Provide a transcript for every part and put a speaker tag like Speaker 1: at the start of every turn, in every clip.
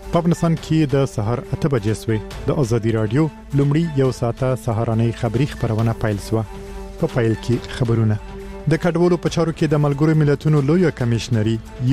Speaker 1: په افغانستان کې د سهار 8 بجې سوې د ازادي رادیو لومړی یو ساعته سهارنۍ خبری خبرونه پیل سو. په پیل کې خبرونه د کډوالو په چارو کې د ملګرو ملتونو لوی کمشنري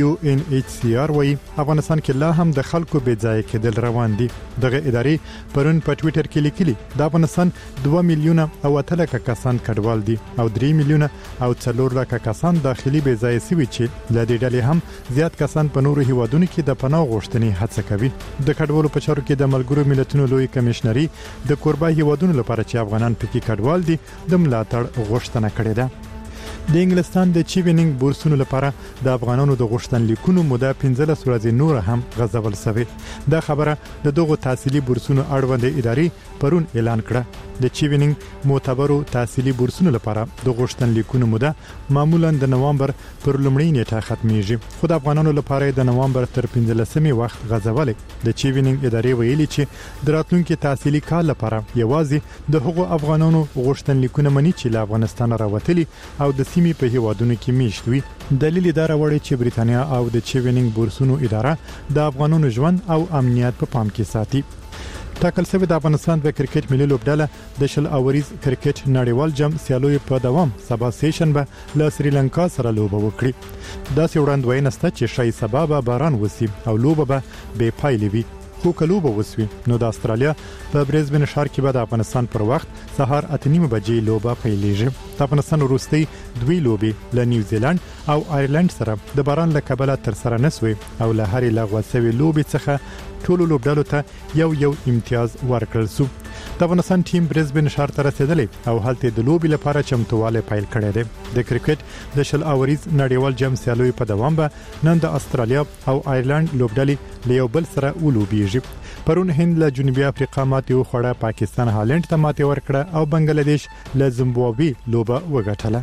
Speaker 1: UNHCR وايي افغانستان کې لا هم د خلکو بې ځای کېدل روان دي. دغه ادارې پرون په ټوئیټر کې لیکلي د افغانستان 2 میلیونه او 8 کسان کډوال دي او 3 میلیونه او 4 کسان داخلي بې ځای سوي چې د دې ډلې هم زیات کسان په نورو هیوادونو کې د پناه غوښتنې هڅه کوي. د کډوالو په چارو کې د ملګرو ملتونو لوی کمشنري د کوربه هیوادونو لپاره چې افغانان پکې کډوال دي د ملاتړ غوښتنه کړې ده. د انګلستان د چیوینینګ بورسونو لپاره د افغانانو د غوښتنلیکونو موده 15 ورځې نور هم غځول شوې. دا خبره د دغه تحصیلي بورسونو اړوند ادارې پرون اعلان کړه. د چیوینینګ معتبرو تحصیلي بورسونو لپاره د غوښتنلیکونو موده معمولا د نوامبر پر لومړۍ نیټه ختميږي، خو د افغانانو لپاره د نوامبر تر 15مې وخت غځولې. د چیوینینګ ادارې ویلي چې د راتلونکي تحصیلي کال لپاره یوازې د هغو افغانانو غوښتنلیکونه مني چې له افغانستان راوتلي او د سیمې په هیوادونو کې میشت وي. دلیل دا راوړي چې بریتانیا او د چیوینینګ بورسونو اداره د افغانانو ژوند او امنیت په پام کې ساتي. ټاکل شوی د افغانستان د کرکټ ملي لوبډله د شل اوریز کرکټ نړیوال جام سیالوي په دوام سبا سیشن به له سریلانکا سره لوبه وکړي. دا څه وړاندوینه سته چې شای سبا به باران وسی او لوبه به بې پایلې وي. خو کلوبه وسوي نو د استرالیا په برزبن ښار کې به د افغانستان پر وخت سهار 8:30 بجې لوبه پیلېږي. د افغانستان وروستي دوی لوبې له نیوزیلند او آیرلند سره د باران له کبله تر سره نسوي او له هرې لغوه شوی لوبې څخه ټولو لوبډالو ته یو امتیاز ورکړل شو. د افغانستان ټیم برزبن ښار ته رسیدلی او هلته د لوبې لپاره چمتووالی پیل کړی دی. د کرکټ د شل اوریز نړیوال جام سیالوي په دوام به نن د استرالیا او آیرلند لوبډلې له یو بل سره ولوبېږي. پرون هند له جنوبي افریقا ماتې وخوړه، پاکستان هالند ته ماتې ورکړه او بنگلاديش له زیمبابوې لوبه وګټله.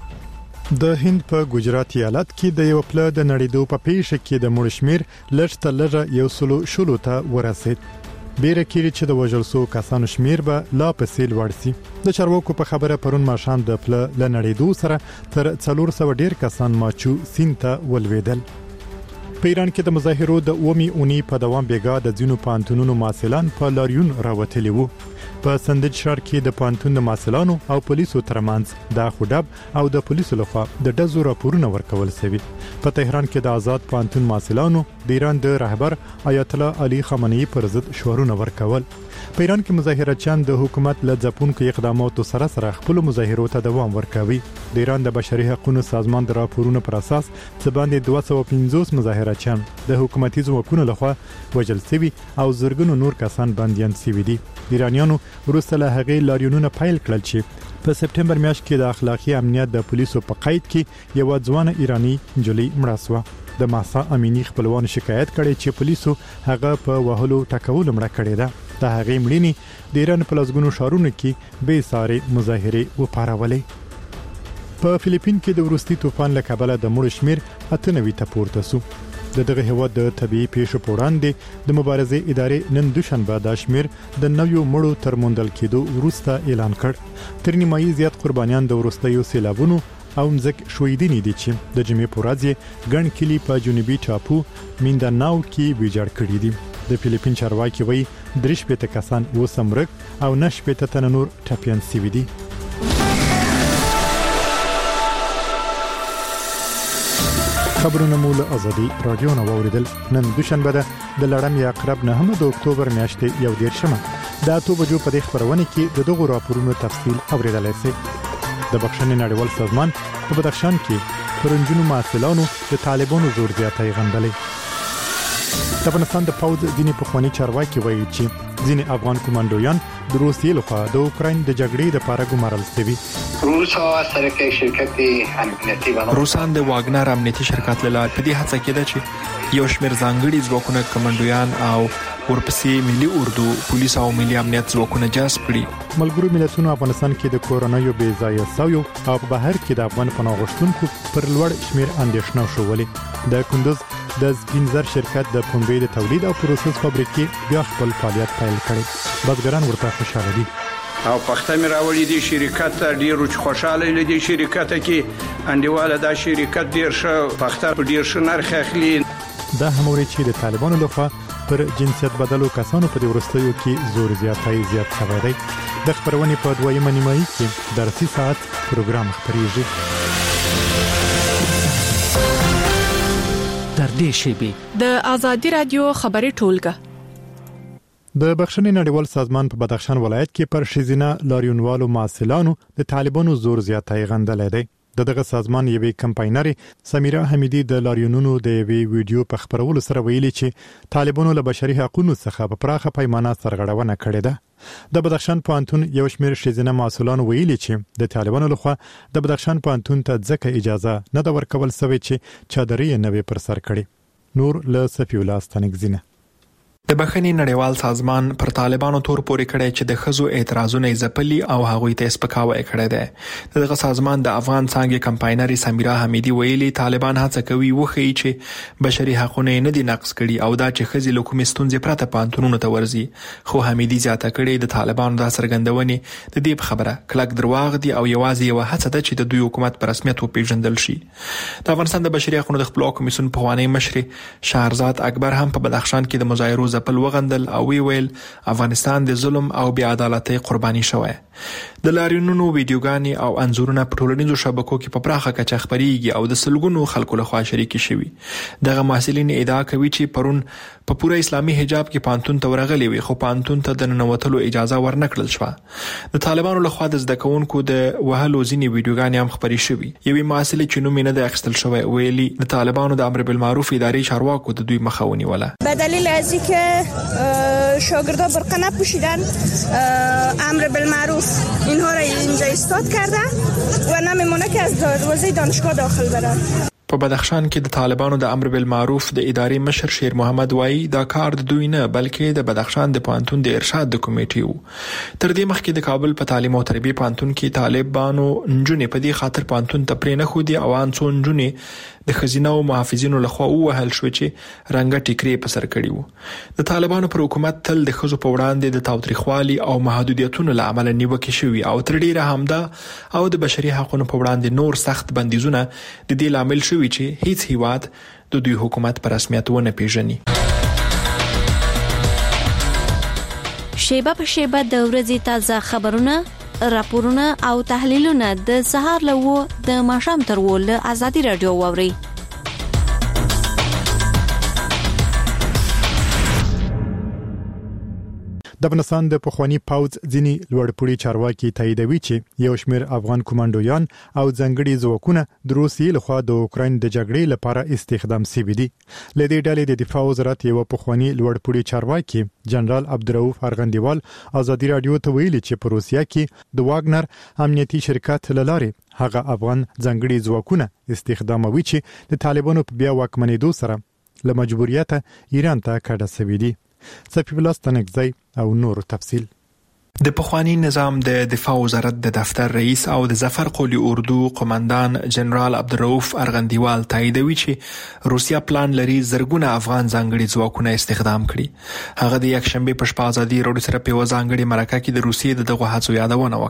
Speaker 1: د هند په ګجرات ایالت کې د یو پله د نړیدو په پیښه کې د مړ شمیر لږ تر لږه 100 ته ورسید. بیره کېږي چې د وژل شو کسانو شمیر به لا پسې لوړ شي. د چارواکو په خبره پرون ماښام د پله له نړیدو سره تر 400 ډیر کسان ماچو سیند ته ولوېدل. په ایران کې د مظاهرو د اومي اونۍ په دوام بیګا د ځینو پانتونونو محصلان په لاریون راوتلي وو. په سندج ښار کې د پانتون د محصلانو او پولیسو ترمنځ د خودب او د پولیسو لخوا د ډزو راپورونه ورکول شوي. په تهران کې د آزاد پانتون محصلانو د ایران د رهبر آیت الله علي خامنه‌ای پر ضد شعارونه ورکول. په ایران کې مظاهرچیان د حکومت له ځپونکو اقداماتو سره خپل مظاهرو ته دوام ورکوي. د ایران د بشري حقوقو سازمان د راپورونو پر اساس څه باندې 250 مظاهرچیان د حکومتي ځواکونو لخوا وژل شوي او زرګونو نور کسان بنديان شوي دي. ایرانیانو وروسته له هغې لاریونونه پیل کړل چې په سپټمبر میاشت کې د اخلاقی امنیت د پولیسو په قید کې یو ځوان ایرانی جلی مړه شو. د ماسا امینی خپلوان شکایت کړي چې پولیسو هغه په وهلو ټکولو مړه کړی ده. د هغې مړینې د ایران په لسګونو ښارونو کې بې ساري مظاهرې وپارولې. په فلیپین کې د وروستي طوفان له کبله د مړو شمیر 98 ته پورته شو. د دغه هیواد د طبيعي پیښو په وړاندې د مبارزې ادارې نن دوشنبه د شمیر د نویو مړو تر موندل کېدو وروسته اعلان کړ. تر نیمایي زیات قربانیان د وروستیو سیلابونو او مځک شویدنې دي چې د جمعې په ورځ ګڼ کلي په جنوبي ټاپو مینډاناو کې ویجاړ کړي دي. د فلیپین چارواکي وایي 3 کسان وسمرک او 9 تنه نور ټپيان شوي دي. خبرونه مو له ازادي رادیو نو اوریدل. نن دوشنبه ده د لړم یا اقرب 9 د اکتوبر میاشتې یو دیر شمه. د 8 بجو په دې خبرونه کې د دغه راپورونو تفصیل اوریدلای شئ. د بخښنې نړیوال سازمان په بدخشان کې پرونجونو محصلانو د طالبانو زور زیاتۍ غندلې. د افغانستان د پوز ځینې پخوانی چارواکي وایي چې ځینې افغان کمانډویان د روسیې لخوا د اوکراین د جګړې لپاره ګمارل شوي.
Speaker 2: روسان د واګنر امنیتي شرکت له لارې په دې هڅه کې ده چې یو شمېر ځانګړي ځواکونه کمانډویان او ورپسې ملي اردو پولیس او ملي امنیت ځواکونه جذب کړي.
Speaker 1: ملګرو ملتونو افغانستان کې د کورونا یو بې ځایه سویو او بهر کې د افغان پناه غوښتونکو پر لوړ شمېر اندېښنه شولې. د کندوز د سپینزر شرکت د پنبې د تولید او پروسس فابریکې بیا خپل فعالیت پیل کړی. بزګران ورته خوشاله دي.
Speaker 3: او پخته مې راولې دي شرکت ډیرو خوشاله دي شرکت کې انډیواله دا شرکت ډیر ښه پخته په ډیر ښه نرخ اخلي.
Speaker 1: دا هموري چې د طالبانو لخوا پر جنسیت بدلو کسانو په ورستیو کې زور زیات شوی دی. د خبرونې په دویمه نیمایي کې درسي ساعت پروګرام خبريږي.
Speaker 4: در دې شیبې
Speaker 5: د آزادي رادیو خبري ټولګه.
Speaker 1: د بخښنې نړیوال سازمان په بدخشان ولایت کې پر شیزینه لاریونوالو معسلانو د طالبانو زور زیاتای غندلې دی. دغه سازمان یوې کمپاینري سمیرا حمیدی د لاریونونو د یوې ویډیو په خبرولو سره ویلي چې طالبانو له بشري حقوقو څخه په پراخه پیمانه سرغړونه کړې ده. د بدخشان پوهنتون یو شمېر شیزینه معسولان ویلي چې د طالبانو لخوا د بدخشان پوهنتون ته ځکه اجازه نه ده ورکول شوې چې چادرې نه پر سر کړي. نور له صفی الله ستنګزینه.
Speaker 2: د بخښنې نړیوال سازمان پر طالبانو تور پورې کړی چې د خزو اعتراضونه زپلي او هغوی ته سپکاوی کړی دی. دغه سازمان د افغان څنګه کمپاینري سمیرا حمیدی ویلي طالبان هڅه کوي وخی چې بشري حقوقونه نه دي نقض کړي او دا چې خزي لکوم ستونزې پرته پانتونونو ته ورزي. خو حمیدی زیاته کړي د طالبانو د سرګندونې د دې خبره کلک دروغ دي او یوازې یو هڅه ده چې د دوی حکومت پر رسمیت وپیژندل شي. د افغانستان د بشري حقوقو د خپلواک کمیسیون په خوانی مشر شهرزاد اکبر هم په بدخشان کې د مظاهرو زپل وغندل او ویل افغانستان د ظلم او بې عدالتۍ قرباني شوی. د لاریونونو ویډیوګانې او انځورونه په ټولنیزو شبکو کې په پراخه کچه خبريږي او د سلګونو خلکو لخوا شریک شوي. دغه محصلین ادعا کوي چې پرون په پوره اسلامي حجاب کې پانتون ته ورغلي وي خو پانتون ته د ننوتلو اجازه ورنکړل شوه. د طالبانو لخوا د زده کوونکو د وهلو ځینې ویډیوګانې هم خبري شوي. یوې محصله چې نوم نه د اخیستل شوی ویلي د طالبانو د امر بالمعروف ادارې چارواکو د دوی مخه ونیوله.
Speaker 6: به دلیل از اینکه شاگردا برقه نپوشیدن امر بالمعروف اینها را اینجا استاد کرده و نمیمونه که از دروازه دانشگاه داخل برن.
Speaker 2: په بدخشان کې د طالبانو د امر بالمعروف د ادارې مشر شیر محمد وایي دا کار د دوی نه بلکې د بدخشان د پوهنتون د ارشاد د کمیټې وو. تر دې مخکې د کابل په تعلیم او تربیه پوهنتون کې طالبانو نجونې په دې خاطر پوهنتون ته پرې نه خو دي او ان څو نجونې د خزینه او محافظینو لخوا وهل شو چې رنګه ټیکري په سر کړی وو. د طالبانو پر حکومت تل د خزو په وړاندې د تاوتریخوالي او محدودیتونو لامل نیوکه شوی او تر ډیره همدا او د بشري حقوقو په وړاندې نور سخت بندیزونه د دې لامل شوی چې هیڅ هیواد د دوی حکومت پر رسمیت ونه پیژني.
Speaker 7: شیبه په شیبه د ورځې تازه خبرونه، راپورونه او تحلیلونه د سهار له د ماښام تر له آزادي رادیو واوري.
Speaker 1: د افغانستان د پخوانی پوځ ځینی لوړپوړي چارواکي تاییدوي چې یو شمېر افغان کمانډویان او ځنګړي ځواکونه د روسیې لخوا د اوکراین د جګړې لپاره استخدام شوي دي. لدې ډلې د دفاع وزارت یو پخوانی لوړپوړي چارواکي جنرال عبدالرؤف ارغندیوال آزادي رادیو ته ویلي چې په روسیا کې د واګنر امنیتي شرکت لاره هغه افغان ځنګړي ځواکونه استخداموي چې د طالبانو په بیا واکمنېدو سره له مجبوریته ایران ته کډه شوي دي. صفی الله ستنګزی او نور تفصیل.
Speaker 2: د پخوانی نظام د دفاع وزارت د دفتر رئیس او د ظفر قولی اردو قومندان جنرال عبدالرؤف ارغندیوال تاییدوي چې روسیا پلان لري زرګونه افغان ځانګړي ځواکونه استخدام کړي. هغه د یک شنبه په شپه آزادي رادیو سره په ځانګړي مرکه کې د روسیې دغه هڅو یادونه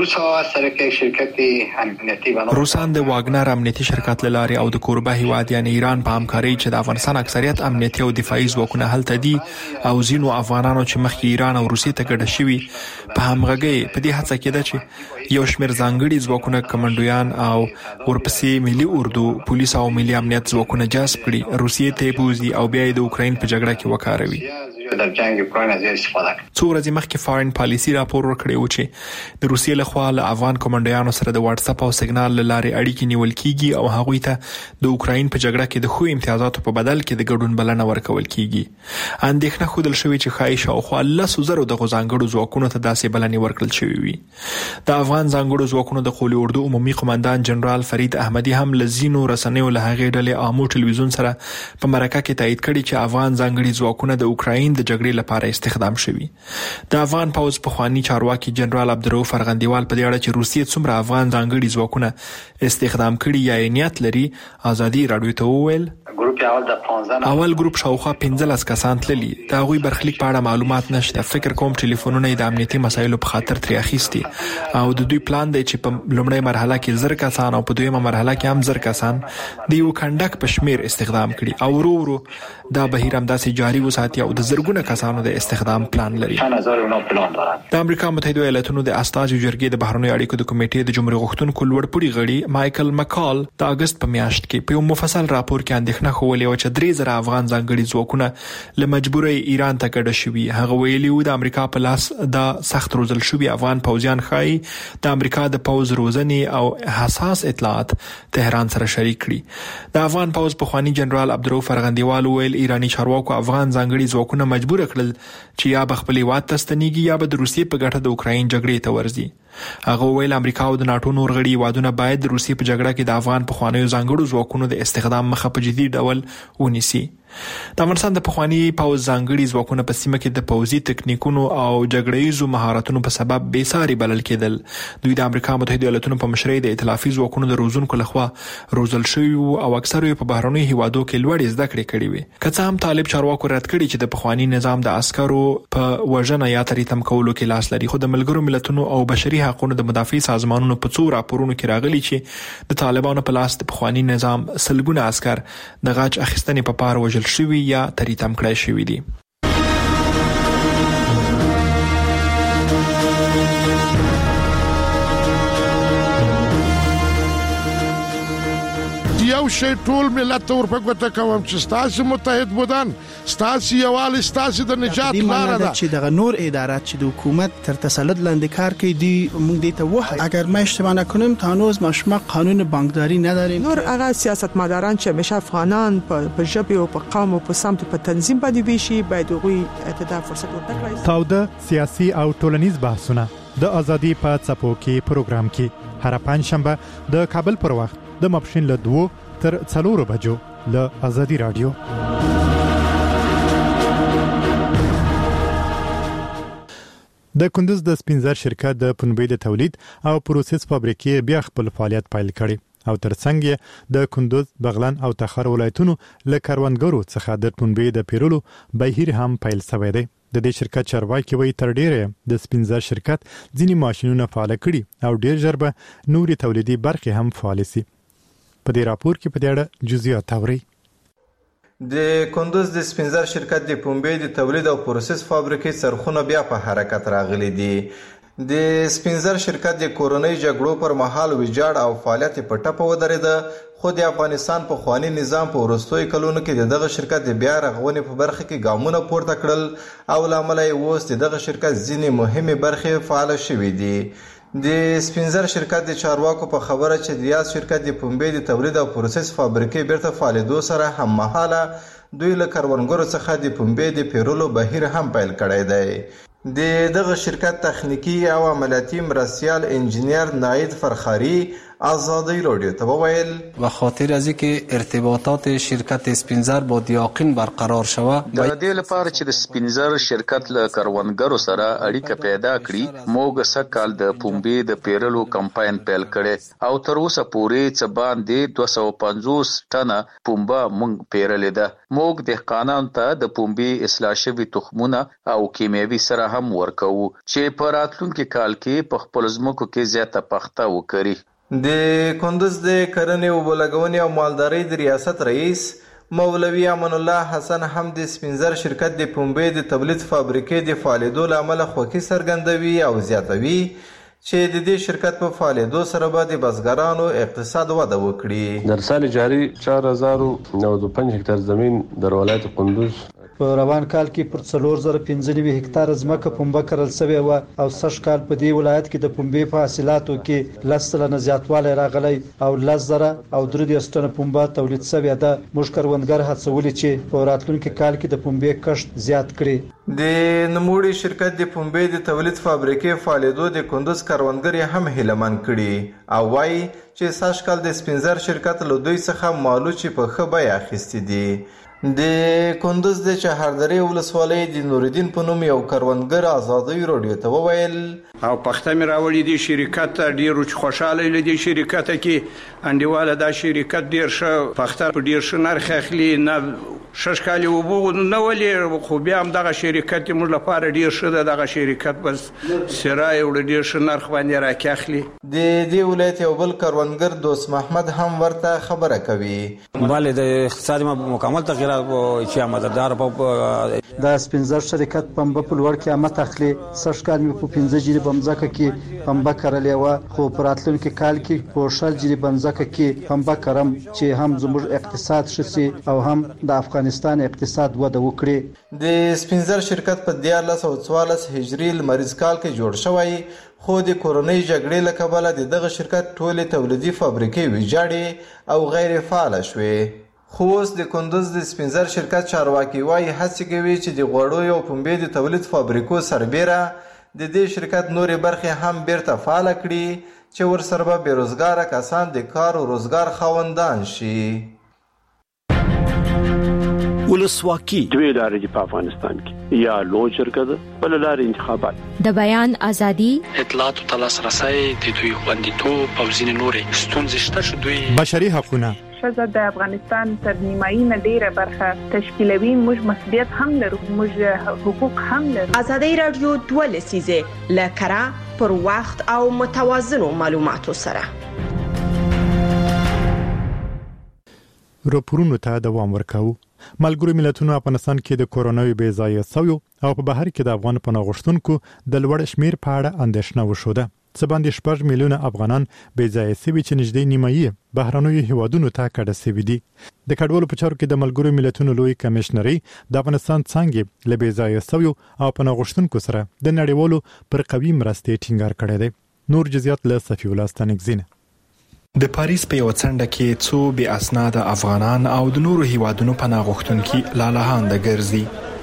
Speaker 2: وکړه. روسان د واګنر امنیتي شرکت لاره او د کوربه هیواد یعنی ایران په همکاري چې د افغانستان اکثریت امنیتي او دفاعي ځواکونه هلته دي او ځینو افغانانو چې مخکې ایران او روسیې ته ګډه شوي په همغږي په دې هڅه کې ده چې یو شمېر ځانګړي ځواکونه کمانډویان او ورپسې ملي اردو پولیس او ملي امنیت ځواکونه جذب کړي روسیې ته بوزي او بیا د اوکراین په جګړه کې وکاروي.
Speaker 8: در جنگ اوکراین از استفاده کړي.
Speaker 2: څو ورځې مخکې فارن پالیسي راپور ورکړی و چې د روسیې لخوا له افغان کمانډویانو سره د واتس اپ او سیګنال لارې اړیکې نیول کیږي او هغوی ته د اوکراین په جګړه کې د خو امتیازاتو په بدل کې د ګډون بلنه ورکول کیږي. اندېښنه خوده شوې چې خایي شاوخوا 100,000 د ځانګړو ځواکونو ته داسې بلنې ورکړل شوې وي. د افغان ځانګړو ځواکونو د قولی اردو عمومي قومندان جنرال فرید احمدي هم لزینو رسنیو له هغې ډلې عامو ټلویزیون سره په مرکه کې تایید کړي چې افغان ځانګړي ځواکونه د اوکراین د جګړې لپاره استخدام شوي. د افغان پوځ پخوانی چارواکي جنرال عبدالرؤف ارغندیوال په دې اړه چې روسیې څومره افغان ځانګړي ځواکونه استخدام کړي یا نیت لري آزادي رادیو ته وویل.
Speaker 8: ګروپ
Speaker 2: اول ګروپ شاوخوا 15 کسان تللي. دا غوي برخلیک په اړه معلومات نشته. فکر کوم ټلیفونونه د امنیتي مسایلو په خاطر ترې اخیستي او د دوی پلان دی چې په لومړی مرحله کې 10 کسان او په دویمه مرحله کې هم 10 کسان د یو کنډک په شمیر استخدام کړي او ورو دا بهیر هم داسې جاری وساتي او د زرګونه کسانو د استخدام پلان لري. د امریکا متحده ایالاتونو د استازو جرګې د بهرنیو اړیکو د کمیټې د جمهوریت غوښتونکو لوړپوړي غړي مایکل مکال د اگست په میاشت کې په یو مفصل راپور کې اندېښنه ښودلې و چې 3000 افغان ځانګړي ځواکونه له مجبورۍ ایران ته کډه شوي. هغه ویلي و د امریکا په لاس د سخت روزل شوي افغان پوځیان ښایي د امریکا د پوځ روزنې او حساس اطلاعات تهران سره شریک کړي. د افغان پوځ پخوانی جنرال عبدالرؤف فرغندیوال ویل ایرانی چارواکو افغان ځانګړي ځواکونه مجبور کړل چې یا به خپل هیواد ته ستنېږي یا به د روسیې په ګټه د اوکراین جګړې ته ورځي. هغه ویل امریکا او د ناتو نور غړي هیوادونه باید د روسیې په جګړه کې د افغان پخوانیو ځانګړو ځواکونو د استخدام مخه په جدي ډول ونیسي. د افغانستان د پخوانی پوځ ځانګړي ځواکونه په سیمه کې د پوځي تکنیکونو او جګړه‌یزو مهارتونو په سبب بې ساري بلل کېدل. دوی د امریکا متحده ایالاتونو په مشرۍ د ائتلافي ځواکونو د روزونکو لخوا روزل شوي او اکثره په بهرنیو هیوادو کې لوړې زده کړې کړې وي. که څه هم طالب چارواکو رد کړي چې د پخوانی نظام د عسکرو په وژنه یا تریتم کولو کې لاس لري، خو د ملګرو ملتونو او بشري حقوقو د مدافع سازمانونو په څو راپورونو کې راغلي چې د طالبانو په لاس د پخوانی نظام سلګونه عسكر د غاچ اخیستنې په پار وژل شوي یا تریتم کړای شوي دي.
Speaker 4: یو شی ټول ملت ته ورپګوته کوم چې ستاسو متحد بودن، ستاسو یووالی، ستاسو د نجات لاره ده.
Speaker 9: چې دغه نور ادارات چې د حکومت تر تسلط لاندې کار کوي دی موږ دې ته وایو اگر ما اشتباه نکنم تا هنوز ما قانون بانکداری نداریم.
Speaker 10: نور هغه سیاستمداران چې همیشه افغانان په ژبه او په قوم او په سمت په تنظیم باندې ویشي باید غوي اتدا فرصت ورکړي.
Speaker 1: تاوده سیاسي او ټولنیز بحثونه د ازادي په څپو کې پروګرام کې هر پنځشنبه د کابل پر وخت د ماپښین له 2 تر 4 بجو له ازادي رادیو. د کندوز د سپینزر شرکت د پنبې د تولید او پروسس فابریکې بیا خپل فعالیت پیل کړي او ترڅنګ د کندوز، بغلان او تخار ولایتونو له کاروانګرو څخه د پنبې د پیرلو بهیر هم پیل شوی دی. د دې شرکت چارواکي وایي تر ډیره د سپینزر شرکت ځینې ماشينونه فعال کړي او ډیر ژر به نوري تولیدي برخې هم فعال شي. په دې راپور کې په دې اړه جزئیات اوري.
Speaker 11: د کندوز د سپینزر شرکت د پنبې د تولید او پروسس فابریکې څرخونه بیا په حرکت راغلي دي. د سپینزر شرکت د کورونی جګړو پر مهال ویجاړ او فعالیت په ټپه ودرېده، خو د افغانستان په خواني نظام په وروستیو کلونو کې دغه شرکت د بیا رغونې په برخه کې ګامونه پورته کړل او لامل یې اوس دغه شرکت ځینې مهمه برخې فعال شوې دي. د سپینزر شرکت د چارواکو په خبره چې د یاد شرکت د پنبې د تولید او پروسس فابریکې بیرته فعالېدو سره هم مهاله دوی له کروندګرو څخه د پنبې د پیرلو بهیر هم پیل کړی دی. د دغه شرکت تخنیکی او عملیاتي مرستیال انجینیر ناید فرخاری آزادی رادیو ته وویل
Speaker 12: و خاطر از اینکه ارتباطات شرکت سپینزر با دیاقین برقرار شوه
Speaker 13: د دې لپاره چې د سپینزر شرکت له کروندګرو سره اړیکه پیدا کړي موږ سکهال د پنبې د پیرلو کمپاین پیل کړي او تر اوسه پورې څه باندې 250 ټنه پنبه موږ پیرلې ده. موږ دهقانانو ته د پنبې اصلاح شوي تخمونه او کیمیاوي سره هم ورکوو چې په راتلونکي کال کې په خپل ځمکو کې زیاته پخته وکړي.
Speaker 11: د کندوز د کرنې او بلګونې او مالدارۍ د ریاست رئیس مولوی امان الله حسن هم د سپینزر شرکت د پنبې د تولید فابریکې د فعالیدو لامل خوښي څرګندوي او زیاتوي چې د دې شرکت په فعالیدو سره به د بزګرانو اقتصاد وده وکړي.
Speaker 14: در سال جاری 4095 هکتار زمین در ولایت کندوز
Speaker 15: په روان کال کې پر 4095 هکتار ځمکه پنبه کرل شوې و او سږ کال په دې ولایت کې د پنبې په حاصلاتو کې 10% زیاتوالی راغلی او 10,000 او 3 ټنه پنبه تولید شوې ده. موږ کروندګر هڅولي چې په راتلونکي کال کې د پنبې کښت زیات کړي.
Speaker 11: د نوموړي شرکت د پنبې د تولید فابریکې فعالیدو د کندوز کروندګر هم هیلمن کړي او وایي چې سږ کال د سپینزر شرکت له دوی څخه مالوچې په ښه بیه اخیستې دي. د کندوز د چهاردرې ولسوالۍ د نوردین په نوم یو کروندګر ازادي رادیو ته وویل
Speaker 3: او پخته مې راولې دي شرکت ډیر خوشاله لدی شرکت کې انډیواله دا شرکت ډیر ښه پخته په ډیر ښه نرخ اخلي نه ششکالي وبو نه ولې خو بیا هم دغه شرکت موږ لپاره ډیر ښه ده دغه شرکت بس سرای وړ ډیر ښه نرخ باندې راکاخلي د
Speaker 11: دې ولایت یو بل کروندګر دوست محمد هم ورته خبره کوي
Speaker 16: بله د اقتصاد مکمل تغییرات چې مددار په
Speaker 15: د سپینزر شرکت پنبه په لوړ قیمت اخلي سشکال مې په 15 جری بمزکه کې پنبه کرلې و خو په راتلونکي کال کې په 6 جری بمزکه کې پنبه کرم چې هم زموږ اقتصاد شسي او هم د افغانستان اقتصاد وده وکړي
Speaker 11: د سپینزر شرکت په 1444 هجری لمریز کال کې جوړ شوی خو د کورونی جګړې له کبله دغه شرکت ټولې تولیدي فابریکې ویجاړې او غیر فعال شوې خو اوس د کندوز د سپینزر شرکت چارواکي وايي هڅې کوي چې د غوړو او پنبې د تولید فابریکو سربیره د دې شرکت نورې برخې هم بیرته فعال کړي چې ورسره به بیروزګاره کسان د کار او روزګار خاوندان شي
Speaker 17: ولسواکي دوی لارې په افغانستان کې یا لوی شرکت بل لارې انتخابات
Speaker 5: د بیان ازادي
Speaker 18: اطلاعات او لاسرسي د دوی خوندیتوب او ځینې نورې ستونزې شته چې دوی
Speaker 1: بشري حقوقونه
Speaker 19: ښځه د افغانستان تر نیمایي نه ډیره برخه تشکیلوي موږ مسؤلیت هم لرو موږ حقوق هم لرو
Speaker 20: ازادي رادیو 2 لسیزه لکرا پر وخت او متوازنو معلوماتو سره
Speaker 1: راپورونو ته دوام ورکاو ملګرو ملتونو افغانستان کې د کورونا بې ځایه سویو او په بهر کې د افغان پناه غوښتونکو د لوړ شمیر په اړه اندېښنه وشوده څه باندې 6 میلیونه افغانان بې ځایه سوي چې نږدې نیمایي بهرنیو هیوادونو ته کډه سوي دي د کډوالو په چارو کې د ملګرو ملتونو لوی کمشنري د افغانستان څنګه له بې ځایه سویو او پناه غوښتونکو سره د نړیوالو پر قوي مرستې ټینګار کړی دی نور جزئیات له صفی الله ستانګزینه
Speaker 2: د پاریس په یو څنډه کې څو بې اسناد افغانان او د نورو هیوادونو پناه غوښتونکي لالهانده ګرځي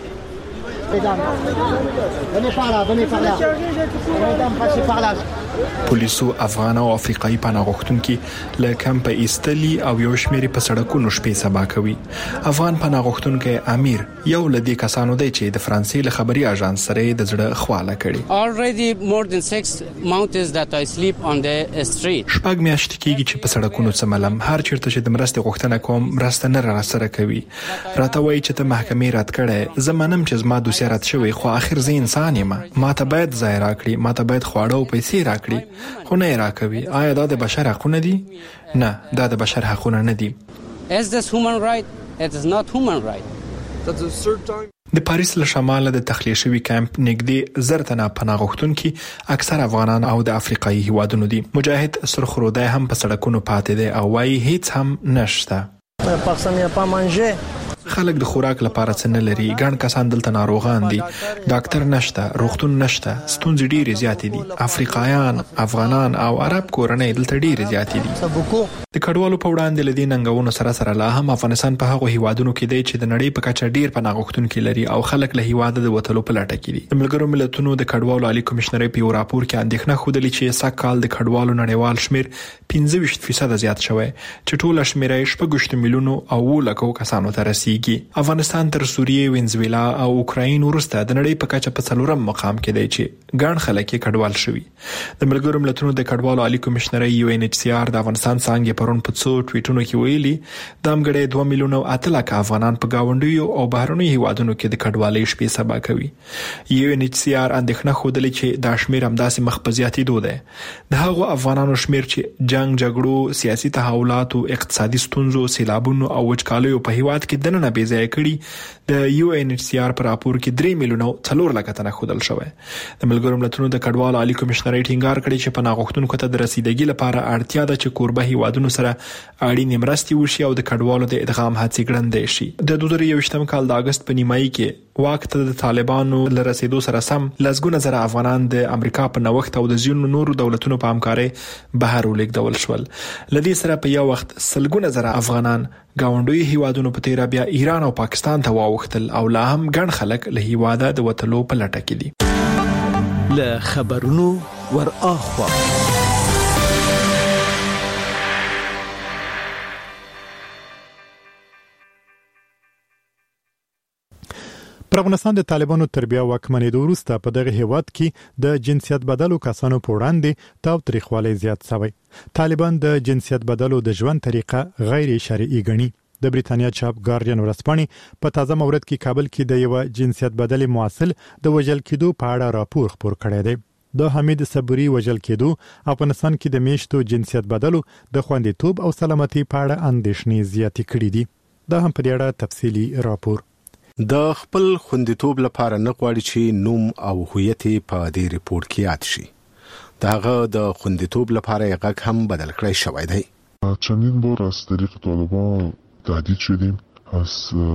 Speaker 2: پولیسو افغان او افریقایي پناه غوښتونکي له کمپ ایستلي او یو شمېر په سړکونو شپې سبا کوي افغان پناه غوښتونکي امیر یو لدی کسانو دی چې د فرانسې له خبري اژانس سره د زړه خواله کړي
Speaker 21: already more than 6 months that I sleep on the street
Speaker 2: شپږ میاشتې کېږي چې په سړکونو څملم هر چیرته چې د مرستې غوښتنه کوم مرسته نه را سره کوي راته وایي چې ته محکمې رات کړې زمونم چې زما دوسیه رات شوی خو اخر زه انسان یم ما ته باید ځای راکړي ما ته باید خواړه او پیسې راکړي خو نه راکوي آیا دا د بشر حقونه دي نه دا د بشر حقونه نه دي
Speaker 21: is this human right it is not human right
Speaker 2: د پاریس له شماله د تخلیه شوی کمپ نږدې زرتنه پناه غوښتونکي اکثر افغانان او د افریقایي هیوادونو دي مجاهد سرخرودای هم په سړکونو پاتې دي او وايي هیڅ هم نشته خلک د خوراک لپاره څه نه لري ګڼ کسان دلته ناروغان دي ډاکټر نشته روغتون نشته ستونزې ډېرې زیاتې دي افریقایان افغانان او عرب کورنۍ دلته ډېرې زیاتې دي د کډوالو په وړاندې لدی ننګونو سره لا هم افغانستان په هغو هیوادونو کې دی چې د نړۍ په کچه ډېر پناه غوښتونکي لري او خلک له هیواده د وټلو په لټه کې دي د ملګرو ملتونو د کډوالو عالی کمشنري په راپور کې اندېښنه خوده چې سږ د کډوالو نړیوال شمیر 25% زیات شوی چې ټول شمیر 8 میلیونو او 2 لکو کسانو ته رسیدي افغانستان تر سوریه وینزویلا او اوکراین وروسته د نړۍ په کچه په 4م مقام کې دی چې ګڼ خلک کډوال شوي د ملګرو ملتونو د کډوالو عالی کمشنري UNHCR د افغانستان څنګه پرون په څو ټویټونو کې ویلي د امګړې 2 میلیونه او 8 لک افغانان په گاونډیو او بهرنیو هیوادونو کې د کډوالۍ شپې سبا کوي UNHCR اندېښنه خوده چې دا شمیر همداسې مخ په زیاتېدو دی د هغو افغانانو شمیر چې جنگ جګړو سیاسي تحولات او اقتصادي ستونزو سیلابونو او وچکالیو په هیواد کې دننه بې ځای کړي د UNHCR پر راپور کې 3 میلیونه 4 لک تنه خودل شوی د ملګرو ملتونو د کډوالو عالی کمشنري ټینګار کړي چې پناه غوښتونکو ته د رسیدګۍ لپاره اړتیا ده چې کوربه هیوادونو سره اړینې مرستې وشي او د کډوالو د ادغام هڅې ګړندې شي د 2021 کال د اگست په نیمایي کې وخت د طالبانو له رسیدو سره سم لزګونه زره افغانان د امریکا په نوښت او د ځینو نورو دولتونو په همکارۍ بهر ولیږدول شول لدې سره په یو وخت سلګونه زره افغانان گاونډوي هیوادونو په تیر بیا ایران او پاکستان ته واوښتل او لا هم ګڼ خلک له هیواده د وټلو په لټه کې دي
Speaker 17: له خبرونو ور اخوا
Speaker 1: پر افغانستان د طالبانو تر بیا واکمنېدو وروسته په دغه هیواد کې د جنسیت بدلو کسانو په وړاندې تاوتریخوالی زیات شوی. طالبان د جنسیت بدلو د ژوند طریقه غیر شرعي ګڼي. د بریتانیا چاپ ګارډین ورځپاڼې په تازه مورد کې کابل کې د یو جنسیت بدلې معاصل د وژل کېدو په اړه راپور خپور کړی دی. د حمید صبري وژل کېدو افغانستان کې د میشتو جنسیت بدلو د خوندیتوب او سلامتي په اړه اندېښنې زیاتې کړې دي. دا هم په دې اړه تفصیلي راپور.
Speaker 6: د خپل خوندیتوب لپاره نه غواړي چې نوم او هویت په دې ریپورت کې یاد شي. دغه د خوندیتوب لپاره یې غږ هم بدل کړی شوی دی.
Speaker 22: چندین بار از طریق طالبان تهدید شدیم از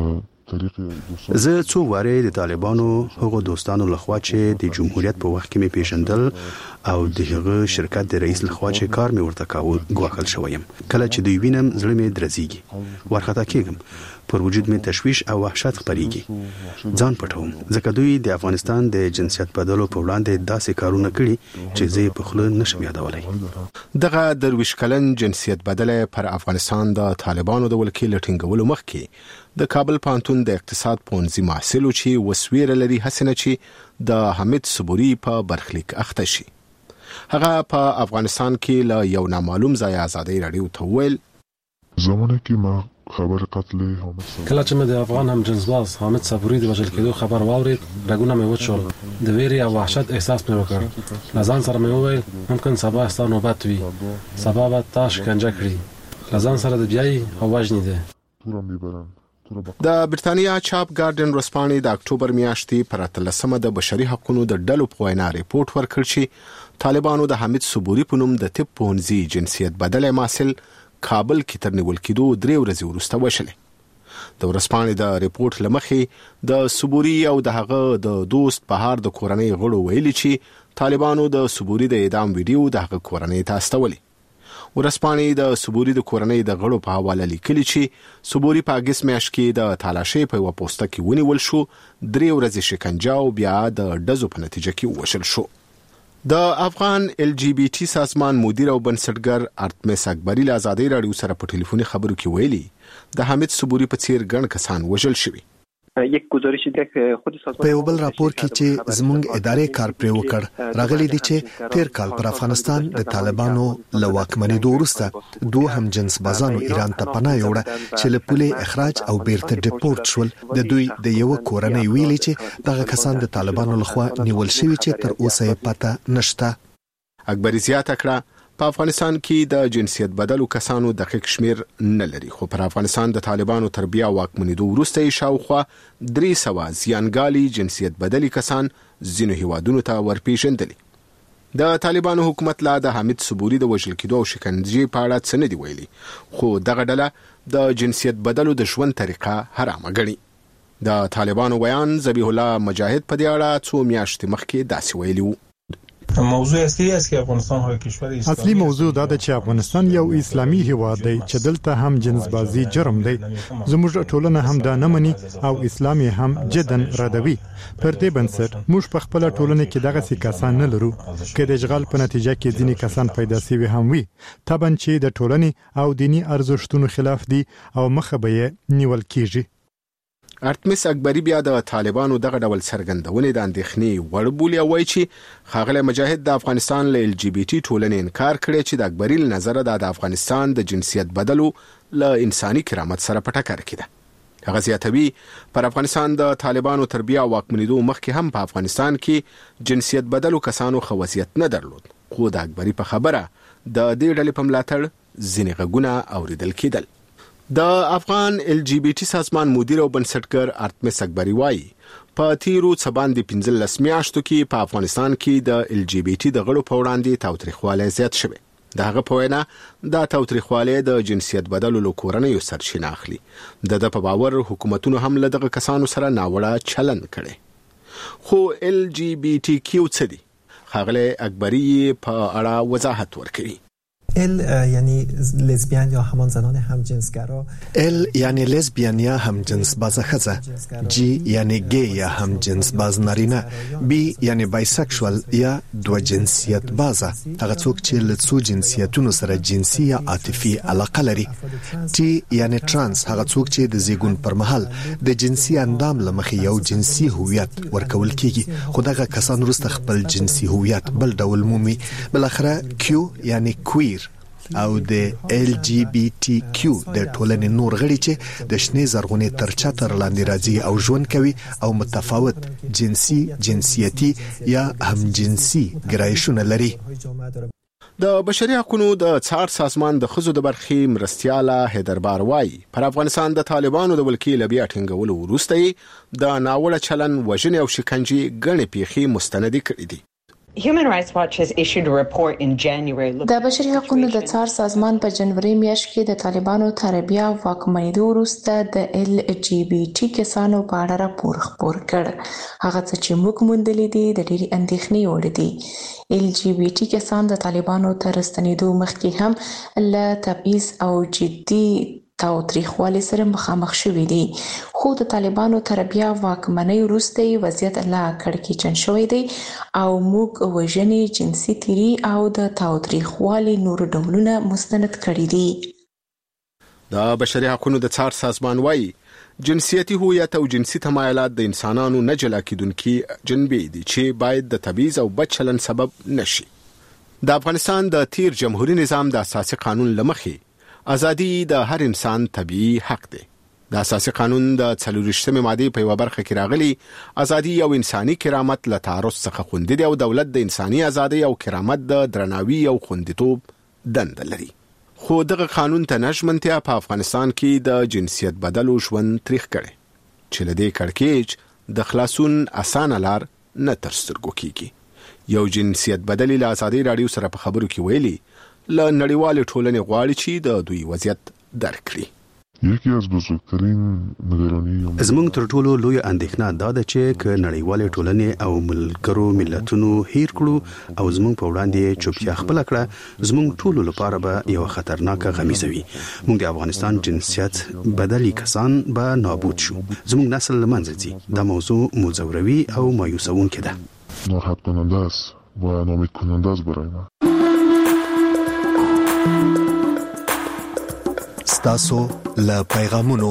Speaker 22: طریق
Speaker 23: زه څو واره د طالبانو هغو دوستانو لخوا چې د جمهوریت په وخت کې مې پیژندل او دغه شرکت د رئیس لخوا چې کار مې ورته کاوه ګواښل شوم. کله چې دوی وینم زړه مې درزيږي، ورخطا کېږم، پر وجود مې تشويش او وحشت خپريږي. ځان پټوم ځکه دوی د افغانستان د جنسیت بدلو په وړاندې داسې کارونه کړي چې زه په خله نشم یادولای.
Speaker 6: دغه درویش کلن جنسیت بدله پر افغانستان د طالبانو د ولکې لټینګولو مخکې د کابل پانتون د اقتصاد پونځي محصل چې وسویره لري حسنه چې د حمید صبوري په برخلیک اخته شي. هغه په افغانستان کې له یو نامعلوم ځای ازادي رادیو ته ویل
Speaker 22: زمانه کې ما خبر قتل حامد صبوري
Speaker 21: کله چې مې د افغان هم جنسباز حامد صبوري د وژل کېدو خبر واورید رګونه مې وچول، د ویرې او وحشت احساس مې وکړ. لازم سره مې وویل ممکن سبا ستاسو نوبت وي، سبا به تاسو کنجه کړی، لازم سره د بیاي او وژنې ده.
Speaker 22: پورم میبرن.
Speaker 6: د بریتانیا چاپ ګارډین ورځپاڼې د اکتوبر میاشتې پر 13مه د بشري حقوقو د ډلو په وینا ریپورت ورکړ چې طالبانو د حمید صبوري په نوم د طب پونځي جنسیت بدله محصل کابل کې تر نیول کېدو 3 ورځې وروسته وشلې. د ورځپاڼې د ریپورت لمخې د صبوري او د هغه د دوست بهار د کورنۍ غړو ویلي چې طالبانو د صبوري د اعدام ویډیو د هغه کورنۍ ته استولې. ورځپاڼې د صبوري د کورنۍ د غړو په حواله لیکلي چې صبوري په اگست میاشت کې د تالاشۍ په یو پوسټه کې ونیول شو، 3 ورځې شکنجه او بیا د ډزو په نتیجه کې وشل شو. د افغان LGBT سازمان مدیر او بنسټګر ارتمس اکبری له ازادي رادیو سره په ټلیفوني خبرو کې ویلي د حمید صبوري په څیر ګڼ کسان وژل شوي.
Speaker 24: په یو بل راپور کې چې زموږ ادارې کار پرې وکړ راغلي دي چې تیر کال پر افغانستان د طالبانو له واکمنېدو وروسته 2 هم جنس بازانو ایران ته پناه یوړه چې له پولې اخراج او بیرته ډیپورت شول. د دوی د یو کورنۍ ویلي چې دغه کسان د طالبانو لخوا نیول شوي چې تر اوسه یې پته نشته.
Speaker 6: اکبری زیاته کړه په افغانستان کې د جنسیت بدلو کسانو دقیق شمیر نه لري، خو پر افغانستان د طالبانو تر بیا واکمنېدو وروسته یې شاوخوا 300 زیانګالي جنسیت بدلي کسان ځینو هیوادونو ته ورپېژندلي. د طالبانو حکومت لا د حمید صبوري د وژل کېدو او شکنجې په اړه څه نه دی ویلي، خو دغه ډله د جنسیت بدلو د ژوند طریقه حرامه ګڼي. د طالبانو بیان ذبیح الله مجاهد په دې اړه 2 میاشتې مخکې داسې ویلي و.
Speaker 25: موضوع اصلي است که افغانستان های کشور اسلامی
Speaker 1: اصلي موضوع دا ده چې افغانستان یو اسلامي هیواد دی چې دلته هم جنسبازي جرم دی. زموږ ټولنه هم دا نه مني او اسلام هم جدن ردوي. پر دې بنسټ موږ په خپل ټولنه کې دغه سي کسان نه لرو چې د اشغال په نتیجه کې ځینې کسان پیدا شوي هم وي، طبعا چې د ټولنې او دینی ارزښتونو خلاف دي او مخه به نیول کیږي.
Speaker 6: ارتمس اکبری بیا د طالبانو دغه ډول څرګندونې د اندېښنې وړ بولي او وایي چې ښاغلی مجاهد د افغانستان له LGBT ټولنې انکار کړی چې د اکبری له نظره د افغانستان د جنسیت بدلو له انساني کرامت سره په ټکر کې ده. هغه زیاتوي پر افغانستان د طالبانو تر بیا واکمنېدو مخکې هم په افغانستان کې جنسیت بدلو کسانو ښه وضعیت نه درلود، خو د اکبری په خبره د دې ډلې په ملاتړ ځینې غږونه اوریدل کېدل. د افغان LGBT سازمان مدیر او بنسټګر ارتمس اکبری وایي په تیرو څه باندې 15 میاشتو کې په افغانستان کې د LGBT د غړو په وړاندې تاوتریخوالی زیات شوی. د هغه په وینا دا تاوتریخوالی د جنسیت بدلو له کورنیو سرچینه اخلي. د په باور حکومتونو هم له دغه کسانو سره ناوړه چلند کړي. خو LGBTQ څه دي؟ ښاغلی اکبری په اړه وضاحت ورکړي.
Speaker 4: ال یعنی لزبیان یا همان زنان همجنسگرا.
Speaker 24: ال یعنی لزبیان یا همجنس باز ښځه. جی یعنی گی یا همجنس باز نارینه. بی یعنی بایسکشوال یا دو جنسیت بازه، هغه څوک چې له څو جنسیتونو سره جنسي یا عاطفي علاقه لري. ټي یعنی ترانس، هغه څوک چې د زیږون پر مهال د جنسي اندام له مخې یو جنسي هویت ورکول کیږي، خو دغه کسان وروسته خپل جنسي هویت بل ډول مومي. بلاخره کیو یعنی کویر او د LGBTQ د ټولنې نور غړي چې د شنې زرغونې تر چتر لاندې راځي او ژوند کوي او متفاوت جنسي، جنسیتي یا همجنسي ګرایشونه لري.
Speaker 6: د بشري حقوقو د څار سازمان د ښځو د برخې مرستیاله هیدربار وایي پر افغانستان د طالبانو د ولکې له بیا ټینګولو وروسته د ناوړه چلن، وژنې او شکنجې ګڼې پیښې مستندې کړې دي.
Speaker 7: Human Rights Watch has issued a report in January.
Speaker 8: د بشري حقوقو د څار سازمان په جنوري میاشت کې د طالبانو تر بیا واکمنېدو وروسته د LGBT کسانو په اړه راپور خپور کړ. هغه څه چې موږ موندلې دي د ډېرې اندېښنې وړ دي. LGBT کسان د طالبانو تر ستنېدو مخکې هم له تبعیض او جدي تاوتریخوالي سره مخامخ شوي دي، خو د طالبانو تر بیا واکمنۍ وروسته وضعیت لا کړکېچن شوی دی او موږ وژنې، جنسي تیري او د تاوتریخوالي نور ډولونه مستند کړي دي.
Speaker 6: د بشري حقوقو د څار سازمان وایي جنسیتي هویت او جنسي تمایلات د انسانانو نه جلا کېدونکي جنبې دي چې باید د تبعیض او بد چلن سبب نشي. د افغانستان د تیر جمهوریت نظام د اساسي قانون لمخې ازادي د هر انسان طبيعي حق دی. د اساسي قانون د 43مې ماده په یو برخه کې راغلي ازادي او انساني کرامت له تعرض څخه خوندي دی او دولت د انساني ازادي او کرامت د درناوي او خوندیتوب دنده لري. خو دغه قانون ته نشمنتیا په افغانستان کې د جنسیت بدلو ژوند تاریخ کړي چې له دې کړکېچ د خلاصون اسانه لار نه تر سترګو کیږي. یو جنسیت بدلی له ازادي رادیو سره په خبرو کې ویلي له نړیوالې ټولنې غواړي چې د دوی وضعیت درک کړي.
Speaker 23: زموږ تر ټولو لوی اندېښنه دا ده چې ک نړیوالې ټولنې او ملګرو ملتونو هیر کړو او زموږ په وړاندې چوپتیا خپل کړه، زموږ ټولو لپاره به یو خطرناک غمیزه وي. موږ د افغانستان جنسیت بدلی کسان به نابود شو، زموږ نسل له منځه ځي. دا موضوع مزوروي او مایوسونکې ده.
Speaker 22: ناراحت کننده است و ناامید کننده است برای من.
Speaker 24: ستاسو له پیغامونو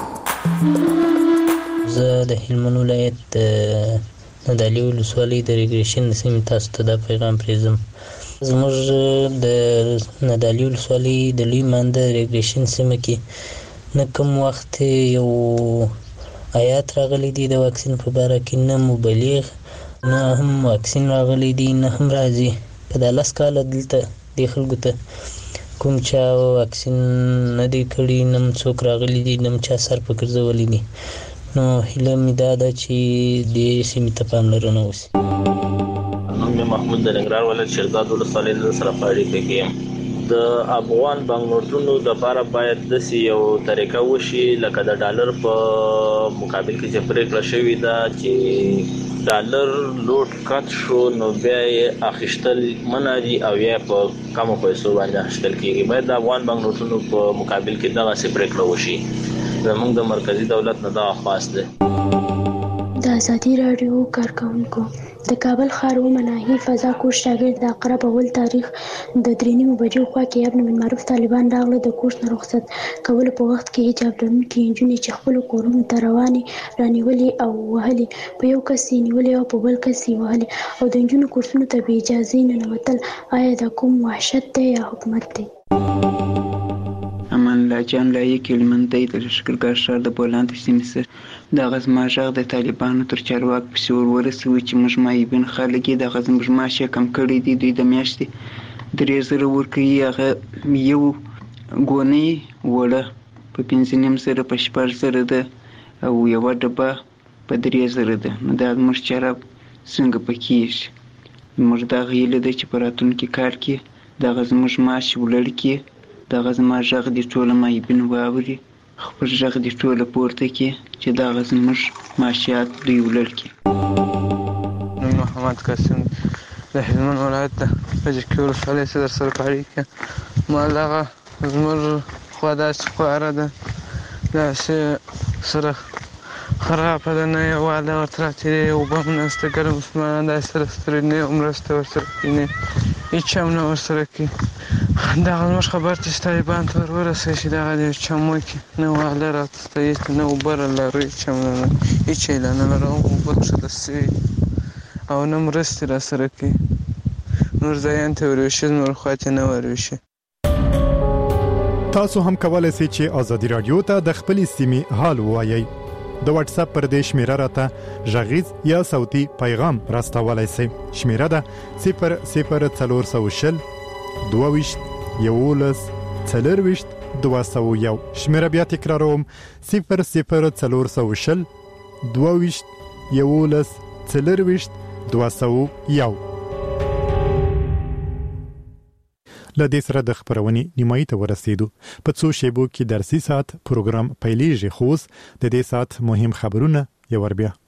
Speaker 9: زه د هلمند ولایت ندالي ولسوالۍ د ریګریشن سیمې تاسو ته دا پیغام پرېږدم. زموږ د ندالي ولسوالۍ د لوی مانده ریګریشن سیمه کې نه کوم وخت یو آیات راغلی دی د واکسین په باره کې، نه مبلغ نه هم واکسین راغلی دی نه هم راځي. په دا 10 کاله دلته د خلکو ته کوم چا واکسین نه دی کړی، نه څوک راغلی دی، نه چا سر په ګرځولی دی. نو هیله مې دا ده چې دې سیمې ته پاملرنه وشي.
Speaker 10: نوم مې محمود د ننګرهار ولایت شیرزاد ولسوالۍ سره په اړیکه کې یم. د افغان بانک نوټونو لپاره باید داسې یو طریقه وشي لکه د ډالر په مقابل کې چې پرېکړه شوې ده چې ډالر لوټ کټ شو نو بیا یې اخیستل منع دي او یا په کمو پیسو باندې اخیستل کېږي. باید د افغان بانک نوټونو په مقابل کې دغسې پرېکړه وشي. زموږ د مرکزي دولت نه دا خواست دی.
Speaker 26: د ازادي راډیو کارکونکو د کابل ښار ومناهي فضا کورس شاګرد د اقرب اول تاریخ د 3:30 بجو خوا کې ابن من معروف طالبان راغله. د کورس نه رخصت کولو په وخت کې حجاب لرونکي نجونې چې خپل کورونو ته روانې رانیولې او وهلې، په یو کس یې نیولې او په بل کس یې وهلې او د نجونو کورسونو ته بې اجازې ننوتل. آیا دا کوم وحشت دی یا حکومت دی؟
Speaker 27: امان الله جان لایق هلمندی د لښکرګاه ښار د بولان سیمې سره دغه زما غږ د طالبانو تر چارواک پسې ورسوي چې موږ مایبین خلک یې دغه زموږ معاش یې کم کړی دی. دوی د میاشتې 3,000 ورکوي، هغه یو ګونۍ وړه په 5,500 په 6,000 ده او یوه ډبه په 3,000 ده. نو دا زموږ چاره څنګه پکېږي؟ موږ دغه هیله ده چې په راتلونکي کال کې دغه زموږ معاش ولړ کړي، دغه زما غږ دې ټوله مایبین واوري، خپل غږ دې ټوله پورته کړي چې دغه زموږ معاشیات دوی ولړ کړي.
Speaker 28: محمد قاسم د هلمند ولایت د پجکي ولسوالۍ سره په اړیکه
Speaker 3: مالغه زموږ خوا داسې خواره ده داسې سره خرابه ده نه یواله ورته راتېرې اوبه هم نشته ګرم مسلمانان داسې سره ستړي نه یو مرسته ورسره کوي نه هېڅ هم نه ورسره کوي دغه زموږ خبر چې طالبان ته ورسوي چې دغه د یو چم وکړي نه واله راته هېڅ نه اوبه رالرو هېڅ هم نه هېڅ یې لا نه لرو اوبه کښته سوي او نه مرستې راسره کوي نور ځایان ته وروشي زموږ خواته نه وروشي.
Speaker 1: تاسو هم کولای شئ چې ازادي رادیو ته د خپل سیمې حال ووایئ. د واتس اپ پر دې شمیره راته غږیز یا صوتي پیغام راستولای شئ. شمیره ده 00420 22 11 40 201. شمیره بیا تکراروم 00420 22 11 40 201. لدې سره د خبرونې نیمایي ته ورسېدو. په څو شیبو کې درسي ساعت پروګرام پیلېږي خو د دې ساعت مهم خبرونه یو ور بیا.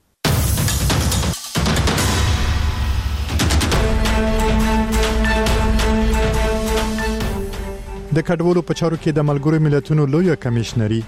Speaker 1: د کډوالو په چارو کې د ملګرو ملتونو لوی کمشنري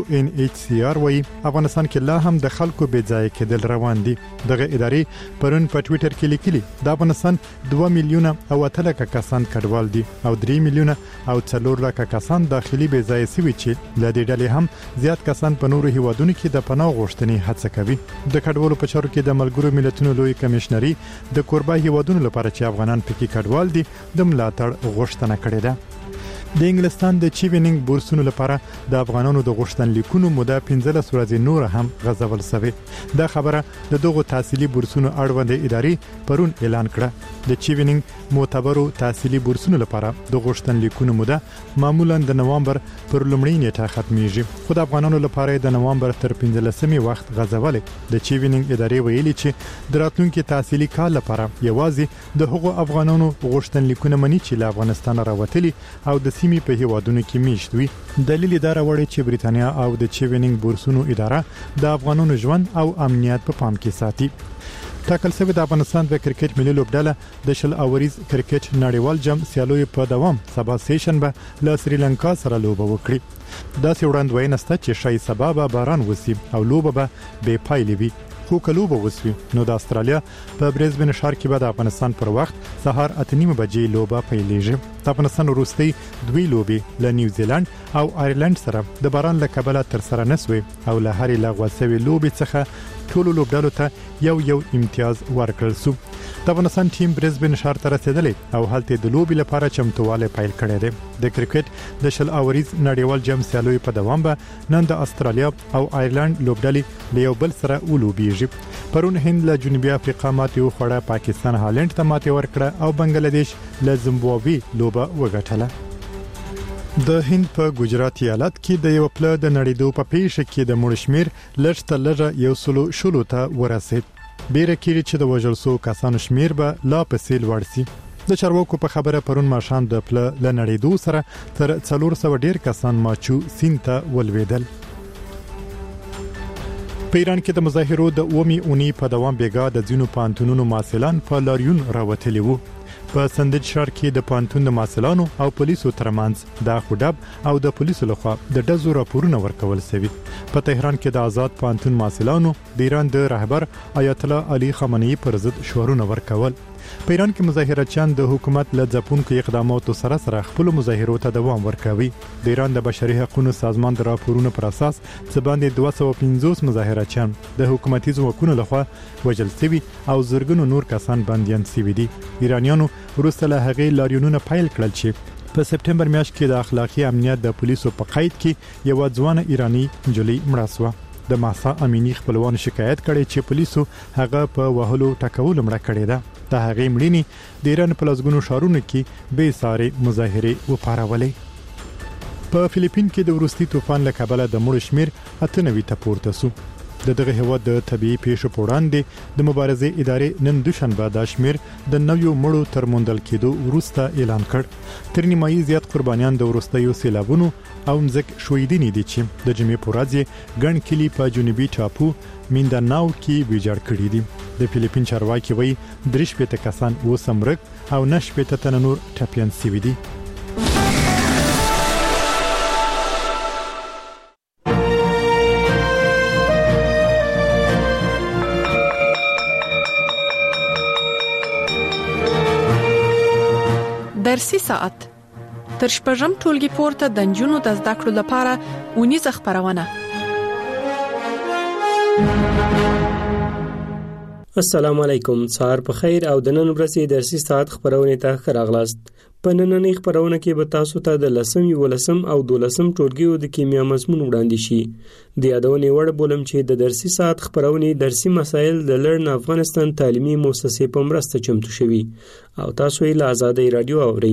Speaker 1: UNHCR وایي افغانستان کې لا هم د خلکو بې ځای کېدل روان دي. دغه ادارې پرون په ټوئیټر کې لیکلي د افغانستان 2 میلیونه او 8 کسان کډوال دي او 3 میلیونه او 4 کسان داخلي بې ځای سوي چې له دې ډلې هم زیات کسان په نورو هیوادونو کې د پناه غوښتنې هڅه کوي. د کډوالو په چارو کې د ملګرو ملتونو لوی کمشنري د کوربه هیوادونو لپاره چې افغانان پکې کډوال دي د ملاتړ غوښتنه کړې ده. د انګلستان د چیوینینګ بورسونو لپاره د افغانانو د غوښتنلیکونو موده 15 ورځې نور هم غځول شوې. دا خبره د دغو تحصیلي بورسونو اړوند ادارې پرون اعلان کړه. د چیوینینګ معتبرو تحصیلي بورسونو لپاره د غوښتنلیکونو موده معمولا د نوامبر پر لومړۍ نیټه ختميږي خو د افغانانو لپاره د نوامبر تر 15مې وخت غځول. د چیوینینګ ادارې ویلي چې د راتلونکي تحصیلي کال لپاره یوازې د هغو افغانانو غوښتنلیکونه مني چې له افغانستان راوتلي او د سیمې په هیوادونو کې میشت وي. دلیل دا راوړی چې بریتانیا او د چیوینینګ بورسونو اداره د افغانانو ژوند او امنیت په پام کې ساتي. ټاکل شوی د افغانستان د کرکټ ملي لوبډله د شل اوریز کرکټ نړیوال جام سیالوي په دوام سبا سیشن به له سریلانکا سره لوبه وکړي. دا څه وړاندوینه ست چې شای سبا به باران وسی او لوبه به بې پایلې وي. خو کلوبه وسوي نو د استرالیا په برزبن ښار کې به د افغانستان پر وخت سهار 8:30 بجې لوبه پیلېږي. د افغانستان وروستۍ دوی لوبې له نیوزیلند او آیرلند سره د باران له کبله تر سره نسوي او له هرې لغوه شوې لوبې څخه ټولو لوبډالو ته یو امتیاز ورکړل شو. د افغانستان ټیم برزبن ښار ته رسیدلی او هلته د لوبې لپاره چمتووالی پیل کړی دی. د کرکټ د شل اوریز نړیوال جام سیالوي په دوام به نن د استرالیا او آیرلند لوبډلې له یو بل سره ولوبېږي. پرون هند له جنوبي افریقا ماتې وخوړه، پاکستان هالند ته ماتې ورکړه او بنگلاديش له زیمبابوې لوبه وګټله. د هند په ګجرات ایالت کې د یو پله د نړیدو په پیښه کې د مړ شمیر لږ تر لږه 100 ته ورسید. بیره کېږي چې د وژل شوو کسانو شمیر به لا پسې لوړ شي. د چارواکو په خبره پرون ماښام د پله له نړیدو سره تر 400 ډیر کسان ماچو سیند ته ولوېدل. په ایران کې د مظاهرو د اومي اونۍ په دوام بیګا د ځینو پانتونونو ماسلان په لاریون راوتلی وو. په سندج ښار کې د پانتون د ماسلانو او پولیسو ترمنځ د خډب او د پولیسو لخوا د ډزو راپورونه ورکول شوي. په تهران کې د آزاد پانتون ماسلانو د ایران د رهبر آیت الله علي خامنه‌ای پر ضد شعارونه ورکول. په ایران کې مظاهرچیان د حکومت له ځپونکو اقداماتو سره خپل مظاهرو ته دوام ورکوي. د ایران د بشري حقوقو سازمان د راپورونو پر اساس څه باندې 250 مظاهرچیان د حکومتي ځواکونو لخوا وژل شوي او زرګونو نور کسان بنديان شوي دي. ایرانیانو وروسته له هغې لاریونونه پیل کړل چې په سپټمبر میاشت کې د اخلاقی امنیت د پولیسو په قید کې یو ځوان ایرانی جلی مړه شوه. د ماسا امینی خپلوانو شکایت کړي چې پولیسو هغه په وهلو ټکولو مړه کړی ده. د هغې مړینې د ایران په لسګونو ښارونو کې بې ساري مظاهرې وپارولې. په فلیپین کې د وروستي طوفان له کبله د مړو شمیر 98 ته پورته شو. د دغه هیواد د طبيعي پیښو په وړاندې د مبارزې ادارې نن دوشنبه د شمیر د نویو مړو تر موندل کېدو وروسته اعلان کړ. تر نیمایي زیات قربانیان د وروستیو سیلابونو او مځک شویدنې دي چې د جمعې په ورځ ګڼ کلي په جنوبي ټاپو مینډاناو کې ویجاړ کړي دي. د فلیپین چارواکي وایي 3 کسان اوس هم مرګ او 9 تنه نور ټپيان شوي دي.
Speaker 5: درسي ساعت تر شپږم ټولګي پورته د نجونو د زده کړو لپاره ونیزه خبرونه.
Speaker 11: السلام علیکم، سهار په خیر او د نن ورځې درسي ساعت خبرونه ته راغلاست. په نننۍ خبرونه کې به تاسو ته د 10 او 12 ټولګیو د کیمیا مضمون وړاندې شي. د یادونې وړ بولم چې د درسي ساعت خبرونه درسي مسایل د لرن افغانستان تعلیمي مؤسسې په مرسته چمتو شوي او تاسو یې له آزادۍ رادیو اورئ.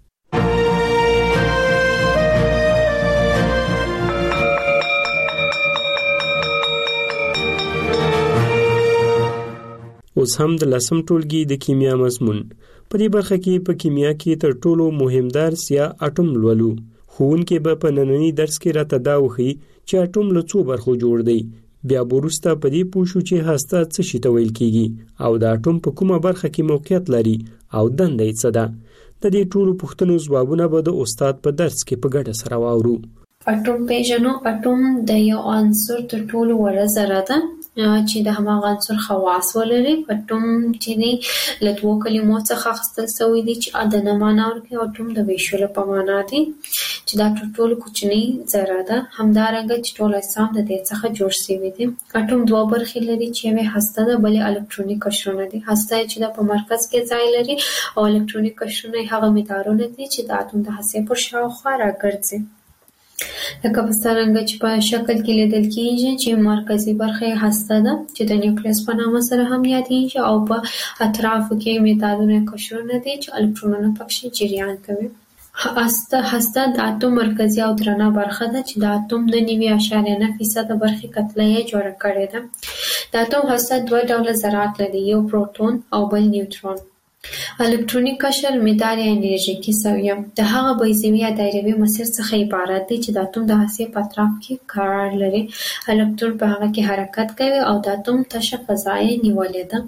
Speaker 11: اوس هم د 10 ټولګي د کیمیا مضمون. په دې برخه کې په کیمیا کې تر ټولو مهم درس یا اټوم لولو. ښوونکی به په نننۍ درس کې راته دا وښيي چې اټوم له څو برخو جوړ دی. بیا وروسته په دې پوه شو چې هسته څه شي ته ویل کېږي او د اټوم په کومه برخه کې موقعیت لري او دنده یې څه ده. د دې ټولو پوښتنو ځوابونه به د استاد په درس کې په ګډه سره واورو.
Speaker 12: اټوم پیژنو. اټوم د یو عنصر تر ټولو وړه ذره ده چې د هماغه عنصر خواص ولري. اټوم چې دی له دوو کلمو څخه اخیستل شوی دی چې ادنه معنا ورکوي. اټوم د ویشلو په معنا دی چې دا تر ټولو کوچنی ذره ده. همدارنګه چې ټول اجسام د دې څخه جوړ شوي دي. اټوم دوه برخې لري چې یوه هسته ده بلې الکترونیک قشرونه دي. هسته چې د په مرکز کې ځای لري او الکترونیک قشرونه هغه مدارونه دي چې د اټوم د هستې پر شاوخوا راګرځي. لکه په څرنګه چې په شکل کې لیدل کېږي چې مرکزي برخه هسته ده چې د نیوکلیس په نامه سره هم یادېږي او په اطرافو کې مدارونه قشرونه دي چې الکترونونه پکې جریان کوي. هسته د اټوم مرکزي او درنه برخه ده چې د اټوم د 9.9% برخې کتله یې جوړه کړې ده. د اټوم هسته دوه ډوله ذرات لري، یو پروتون او بل نیوترون. الکترونیک قشر مدار یا انرژیکي سویه د هغه بیضوي یا دایروي مسیر څخه عبارت دی چې د اټوم د هستې په اطراف کې قرار لري. الکترون په هغه کې حرکت کوي او د اټوم تشه فضا یې نیولې ده.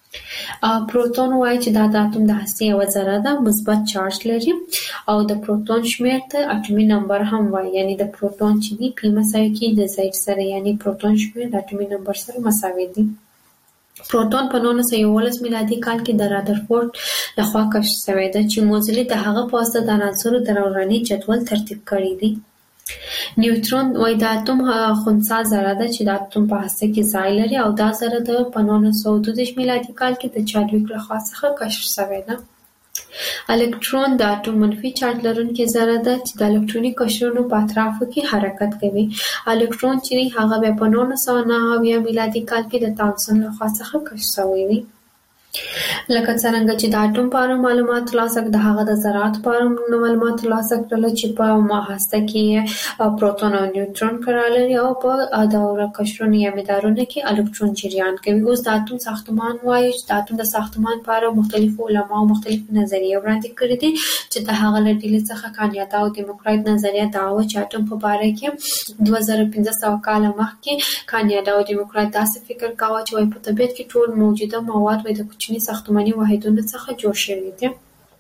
Speaker 12: پروتون وایي چې دا د اټوم د هستې یوه ذره ده، مثبت چارج لري او د پروتون شمیر ته اټومي نمبر هم وایي. یعنی د پروتون چې دی پی مساوي کېږي د زید سره، یعنی پروتون شمیر د اټومي نمبر سره مساوي دی. پروتون په 1911 میلادي کال کې د رادرفورد لخوا کشف شوی دی چې موزلي د هغه په واسطه د عناصرو د دوراني جدول ترتیب کړی دی. نیوترون وایي د اټوم خنثی ذره ده چې د اټوم په هسته کې ځای لري او دا ذره د 1922 میلادي کال کې د چادویک لخوا څخه کشف شوی ده. الکترون د اټوم منفي چارج لرونکې ذره ده چې د الکترونیک قشرونو په اطرافو کې حرکت کوي. الکترون چې هغه بیا په 1909 میلادي کال کې د تامسون لخوا څخه کشف شوی دی. لکه څرنګه چې د اټوم په اړه معلومات ترلاسه کړل، د هغه د ذراتو په اړه معلومات ترلاسه کړل چې په هسته کې پروتون او نیوترون قرار لري او په دوره قشرونو یا مدارونو کې الکترون جریان کوي. اوس د اټوم ساختمان وایي چې د اټوم د ساختمان په اړه مختلفو علماو مختلف نظریې وړاندې کړي دي چې د هغه له ډلې څخه کانیاتا او دیموکرایت نظریه دا و چې اټوم په باره کې 2500 کاله مخکې کانیاتا او دیموکرایت داسې فکر کاوه چې په طبیعت کې ټول موجوده مواد د کوچني ساختماني واحدونو څخه جوړ شوي دي.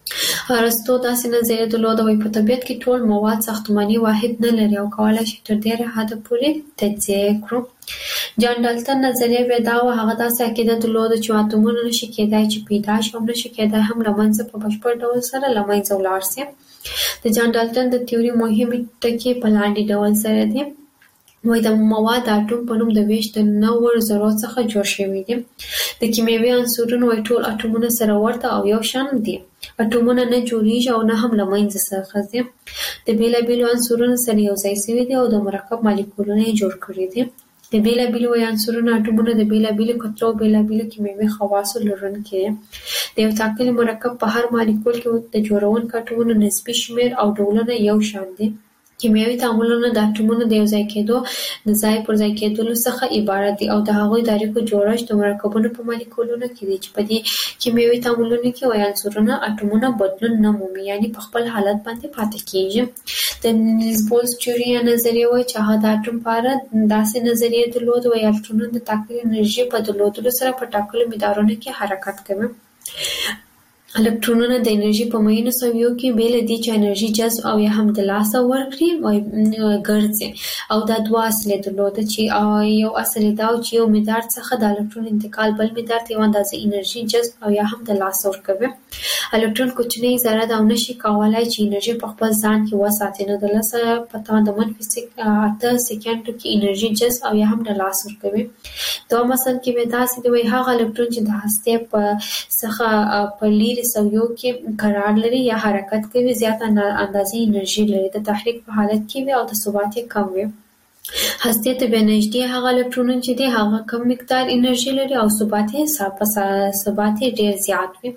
Speaker 12: ارسطو داسې نظریه درلوده وایي په طبیعت کې ټول مواد ساختماني واحد نه لري او کولی شي تر ډېره حده پورې تجزیه یې کړو. جان ډالټن نظریه بیا دا وه، هغه داسې عقیده درلوده چې اتومونه نشي کېدای چې پیدا شي او نشي کېدای هم له منځه په بشپړ ډول سره له منځه ولاړ شي. د جان ډالټن د تیوري مهمې ټکي په لاندې ډول سره دي. وایي د مواد د اټوم په نوم د ویش د 9 ذرو څخه جوړ شوي دي. د کیمیاوي عنصرونو وایي ټول اټومونه سره ورته او یو شان دي. اټومونه نه جوړیږي او نه هم له منځه څخه ځي. د بېلابېلو عنصرونو سره یو ځای شوي دي او د مرکب مالیکولونه یې جوړ کړي دي. د بېلابېلو عنصرونو اټومونه د بېلابېلو کتلو او بېلابېلو کیمیاوي خواصو لرونکي دي. د یو ټاکلي مرکب په هر مالیکول کې د جوړونکو اټومونو نسبي شمیر او ډولونه یو شان دي. کیمیاوي تعاملونه د اټومونو د یو ځای کېدو د ځای پر ځای کېدلو څخه عبارت دي او د هغوی د اړیکو جوړښت د مرکبونو په مالیکولونو کې دی چې په دې کیمیاوي تعاملونو کې وایي عنصرونه اټومونه بدلون نه مومي، یعنې په خپل حالت باندې پاتې کېږي. د نیلز بولز تیوري یا نظریه وایي چې هغه د اټوم په اړه داسې نظریه درلوده وایي الکترونونه د ټاکلې انرژي په درلودلو سره په ټاکلو مدارونو کې حرکت کوي. الکترونونه د انرژي په مینو سویو کې بیل دي چې انرژي جذب او یا هم د لاسه ورکړي او ګرځي او دا دوه اصلي درلوده چې یو اصل دا چې یو مدار څخه د الکترون انتقال بل مدار ته اندازه انرژي جذب او یا هم د لاسه ورکوي. الکترون کوچنی ذره دا نشي کولای چې انرژي په خپل ځان کې وساتي، نو د لاسه په توګه د منفي 8 سکندو کې انرژي جذب او یا هم د لاسه ورکوي. دا مثلا کې به تاسو د وی هغه الکترون چې د هسته په څخه په لیر سویو کې قرار لري یا حرکت کوي زیات اندازې انرژي لري، د تحریک په حالت کې وي او د ثبات کم وي. هسته ته به نږدې هغه الکترونونه چې دی هغه کم مقدار انرژي لري او ثبات ډیر زیات وي.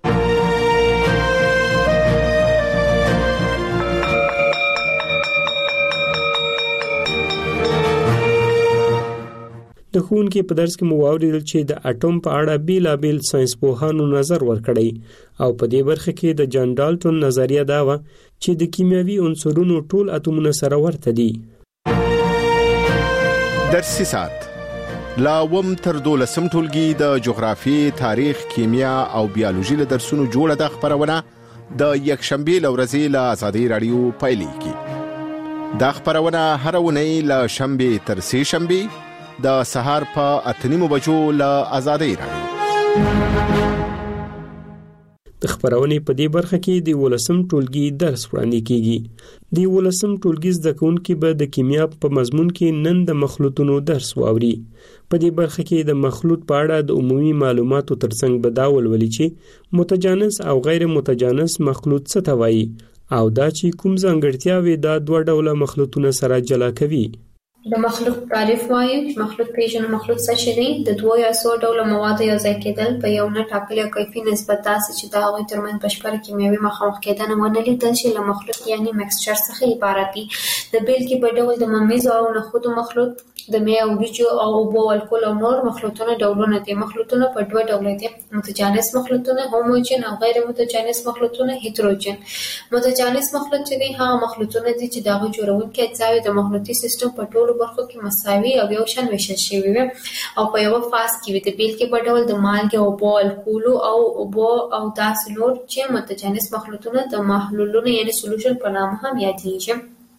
Speaker 11: د ښوونکي په درس کې مو واورېدل چې د اټوم په اړه بیلابیل ساينسپوهانو نظر ورکړی او په دې برخه کې د جان ډالټون نظریه دا و چې د کیمیاوي عنصرونو ټول اتومونه سره ورته دي.
Speaker 6: درسي ساعت لا وم تر 12 ټولګي د جغرافي، تاریخ، کیمیا او بیولوژي له درسونو جوړه د خبرونه د یکشنبه لورځي له آزادي رادیو پایلیږي. دا خبرونه هر ونی له شنبه تر سه شنبه د سهار په 8:30 بجو له آزادۍ راډیو.
Speaker 11: د خبرونې په دې برخه کې د 12م ټولګي درس وړاندې کیږي. د 12م ټولګي زده کوونکي به د کیمیا په مضمون کې نن د مخلوطونو درس واوري. په دې برخه کې د مخلوط په اړه د عمومي معلوماتو ترڅنګ به دا ولولي چې متجانس او غیر متجانس مخلوط څه ته وایي او دا چې کوم ځانګړتیاوې دا دوه ډوله مخلوطونه سره جلا کوي.
Speaker 12: د مخلوط تعریف وایي چې مخلوط پیژنو مخلوط څه شی دی؟ د دوه یا څو ډوله موادو یو ځای کېدل په یو نه ټاکلي کیفي نسبت داسې چې د هغوی ترمنځ بشپړه کیمیاوي مخامخ کېدنه ونه لیدل شي له مخلوط یعنی مکسچر څخه عبارت دي. د بیلګې په ډول د ممیزو او نخودو مخلوط، د مې او وریجو او اوبو الکول او نور مخلوطونه ډولونه دي. مخلوطونه په دوه ډوله دي: متجانس مخلوطونه هوموجن او غیر متجانس مخلوطونه هیتروجن. متجانس مخلوط چې دي هغه مخلوطونه دي چې دغه جوړونکي اجزاوې د مخلوطي سیستم په ټولو برخو کې مساوي او یو شان ویشل شوي وي او په یو فاز کې وي. د بیلګې په ډول د مالګې، اوبو، الکولو او اوبو او داسې نور چې متجانس مخلوطونه د محلولونو یعنی سولوشن په نامه هم یادېږي.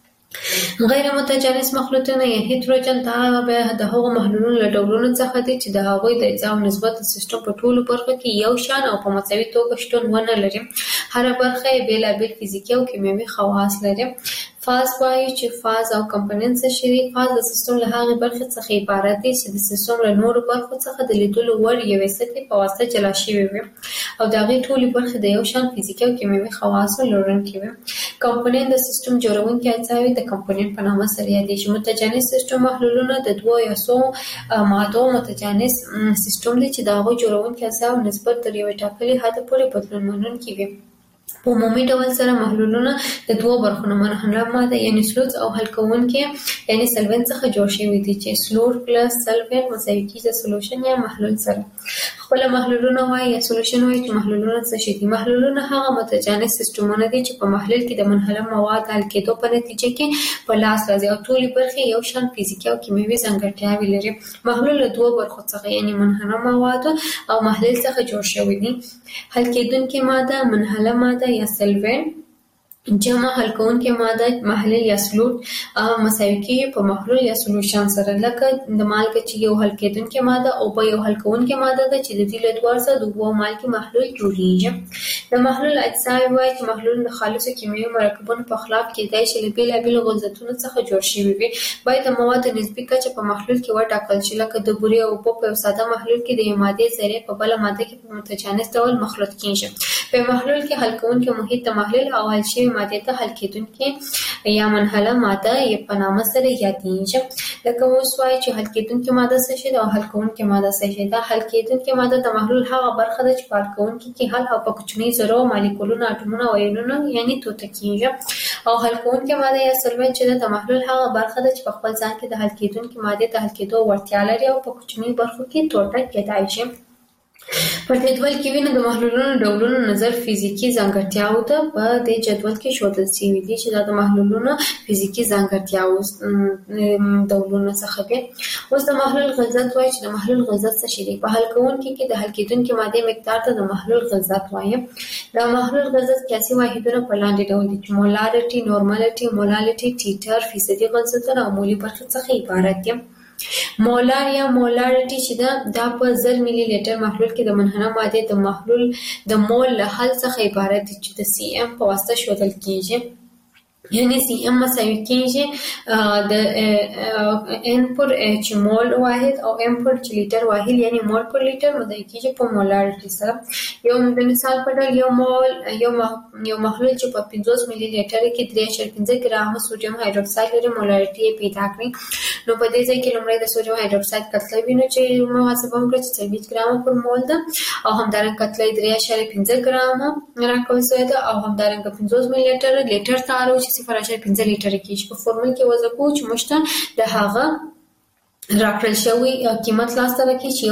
Speaker 12: غیر متجانس مخلوطونه یا هیتروجن دا به د هغو محلولونو له ډولونو څخه دي چې د هغوی د اجزاو نسبت د سیستم په ټولو برخو کې یو شان او په مساوي توګه شتون ونه لري. هر برخه یې بېلابېل فزیکي او کیمیاوي خواص لري. فاز وایي چې فاز او کمپوننټ څه شي دي؟ فاز د سیستم له هغې برخې څخه عبارت دی چې د سیستم له نورو برخو څخه د لیدلو وړ یوې سطحې په واسطه جلا شوي وي او د هغې ټولې برخې د یو شان فزیکي او کیمیاوي خواصو لرونکي وي. کمپوننټ د سیستم جوړونکي اجزاوې د کمپوننټ په نامه سره یادېږي. متجانس سیستم محلولونه د دوه یا څو مادو متجانس سیستم دی چې د هغوی جوړونکي اجزاو نسبت تر یوې ټاکلي حده پورې بدلون منونکي وي. په عمومي ډول سره محلولونه د دوه برخو نه منحله ماده یعنی سلوټ او حل کوونکي یعنی سلوینټ څخه جوړ شوي دي چې سلوټ پلس سلوینټ مساوي کیږي سولوشن یا محلول سره. خپل محلولونه وایي یا سولوشن وایي چې محلولونه څه شي دي؟ محلولونه هغه متجانس سیستمونه دي چې په محلول کې د منحله مواد حل کېدو په نتیجه کې په لاس راځي او ټولې برخې یو شان فزیکي او کیمیاوي ځانګړتیاوې لري. محلول له دوه برخو څخه یعنی منحله مواد او محلول څخه جوړ شوی دي. حل کېدونکې ماده، منحله ماده یا سلوینټ، جمع حل کوونکې ماده محلول یا سلوټ مساوي کیږي په محلول یا سولوشن سره. لکه د مالګې چې یو حل کېدونکې ماده او په یو حل کوونکې ماده ده چې د دې له دوه څخه د اوبو او مالګې محلول جوړیږي. د محلول اجزاوې وایي چې محلول د خالصو کیمیاوي مرکبونو په خلاف کېدای شي له بېلابېلو غلظتونو څخه جوړ شوي وي. باید د موادو نسبي کچه په محلول کې وټاکل شي. لکه د بورې او اوبو په یو ساده محلول کې د یوې مادې ذرې په بله ماده کې په متجانس ډول مخلوط کېږي. په محلول کې حل کوونکي محیط د محلول او حل شوي مادې ته حل کېدونکې یا منحله ماده یې په نامه سره یادېږي. لکه اوس وایي چې حل کېدونکې ماده څه شی ده او حل کوونکې ماده څه شی ده؟ حل کېدونکې ماده د محلول هغه برخه ده چې په حل کوونکي کې حل او په کوچنۍ ذرو، مالیکولونو، اټومونو او ایونونو یعنی توته کېږي. او حل کوونکې ماده یا سولوینټ چې ده د محلول هغه برخه ده چې په خپل ځان کې د حل کېدونکې مادې د حل کېدو وړتیا لري او په کوچنیو برخو کې ټوټه کېدای شي. په جدول کې وینو د محلولونو ډولونو نظر فزیکی ځانګړتیاو ته په دې جدول کې ښودل شوی دی چې دا د محلولونو فزیکی ځانګړتیاو ډولونو څخه دي. اوس د محلول غلظت وایي چې د محلول غلظت څه شی دی. په حل کوونکي کې د حل کېدونکي ماده مقدار ته د محلول غلظت وایي. د محلول غلظت قیاسي واحدونه په لاندې ډول دي چې مولارټي، نورمالټي، مولالټي، ټیټر، فیصدي غلظتونه او مولي برخه څخه عبارت دي. مولار یا مولارټي چې دا په 1000 ملي لیټر محلول کې د منحنه ماده د محلول د مول له حل څخه عبارت دي چې د سی ام په واسطه ښودل کیږي. یعنی سی ام مساوي کیږي د ان پر اچ مول واحد او ام پر لیټر واحد یعنی مول پر لیټر مدای کیږي په مولارټي سره. یو د مثال په ډول یو مول یو محلول چې په 50 ملي لیټر کې 3.5 ګرام سوډیم هایدروکساید لري مولارټي پیدا کړي. نو په دې ځای کې لومړی د سوډیم هایدروکساید کتله وینو چې محاسبه وکړو چې 40 ګرام پر مول ده او همدارنګه کتله 3.5 ګرام راکول شوی ده او همدارنګه 50 ملي لیټر تارو چې 0.5 لیټر کې په فورمول کې وضع کوو چې مشته د هغه راکړل شوی قیمت لاسته راکړي چې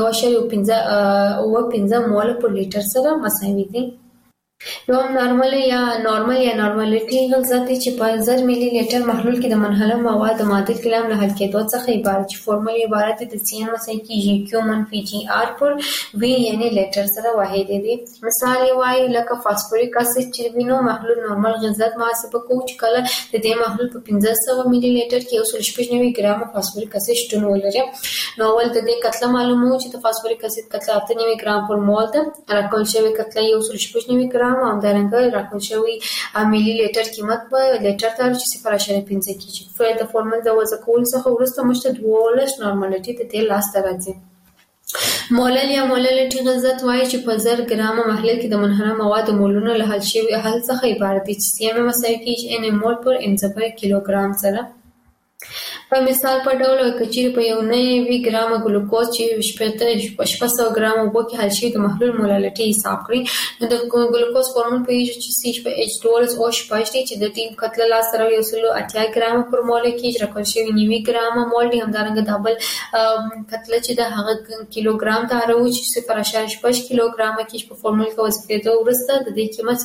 Speaker 12: 1.15 مول پر لیټر سره مساوي دي. یو نارمل یا نارمالټي غلظت چې په 1000 ملي لیټر محلول کې د منحله مواد معادل کلام له حل کېدو څخه عبارت چې فورمول عبارت د سی ان مساوي کیږي کیو منفي جی آر پر وی یعنی لیټر سره واحد دي. مثال وایي لکه فاسفوریک اسید چې وینو محلول نورمال غلظت محاسبه کوو چې کله د دې محلول په 1500 ملي لیټر کې 1.95 ګرام فاسفوریک اسید شتون ولري. نو ول د دې کتله معلومو چې د فاسفوریک اسید کتله 98 ګرام پر مول ده راکول شوی کتله 1.95 ګرام او همدارنګه راکول شوی ملي لیټر قیمت په لیټر تر چې 0.5 کیږي. د فورمول د وضع کول څخه وروسته مشته 12 نورمالټي ته د لاس راځي. مولل یا مولالټي غلظت وایي چې په 1000 ګرام محلول کې د منحنه مواد مولونه له حل شوی حل څخه عبارت دي چې سی ام مساوي کیږي ان مول پر ان / کیلوګرام سره. په مثال په ډول کچیر په یو 9 ګرام ګلوکوز چې 600 ګرام اوبو کې حل شوی د محلول مولالټي حساب کړئ. نو د ګلوکوز فورمول په یوه چې سی په اچ ډول او شپږ دي چې د ټیم کتله لا سره 180 ګرام پر مول کې راکول شوی 9 ګرام مول دي همدارنګه دبل کتله چې د هغه کیلوګرام ته راوځي چې 0.5 کیلوګرام کې په فورمول کې وځي ورسته د دې قیمت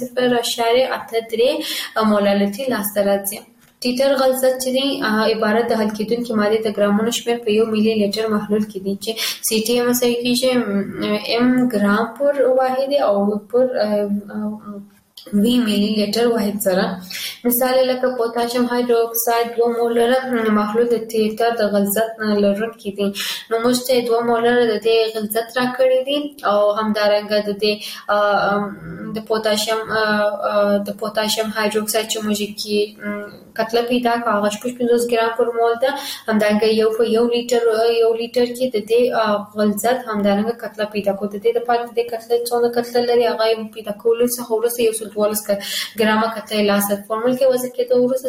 Speaker 12: 0.83 مولالټي لا سره راځي. ټیټر غلظت چې دی عبارت د حل کېدونکي مادې د ګرامونو شمېر په 1 ملي لیټر محلول کې دی چې سی ټي ام مساوي کیږي ام ګرام پر واحد او پر 20 ملي لیټر واحد سره. مثال لکه پوتاشیم هایدروکساید 2 مولر محلول د ټیټر د غلظت لرونکي دي. نو موږ ته 2 مولر د غلظت راکړي دي او همدارنګه د پوتاشیم هایدروکساید چې موږ کې کتله پیدا کاغه 50 ګرام پر مول ده همدارنګه یو لیټر کې د دې غلظت همدارنګه کتله پیدا کو د دې لپاره د کتله څونه کتله لري هغه پیدا کول څخه ورسره 12 ګرام کتله لاسه فورمول کې وځي کې د ورسره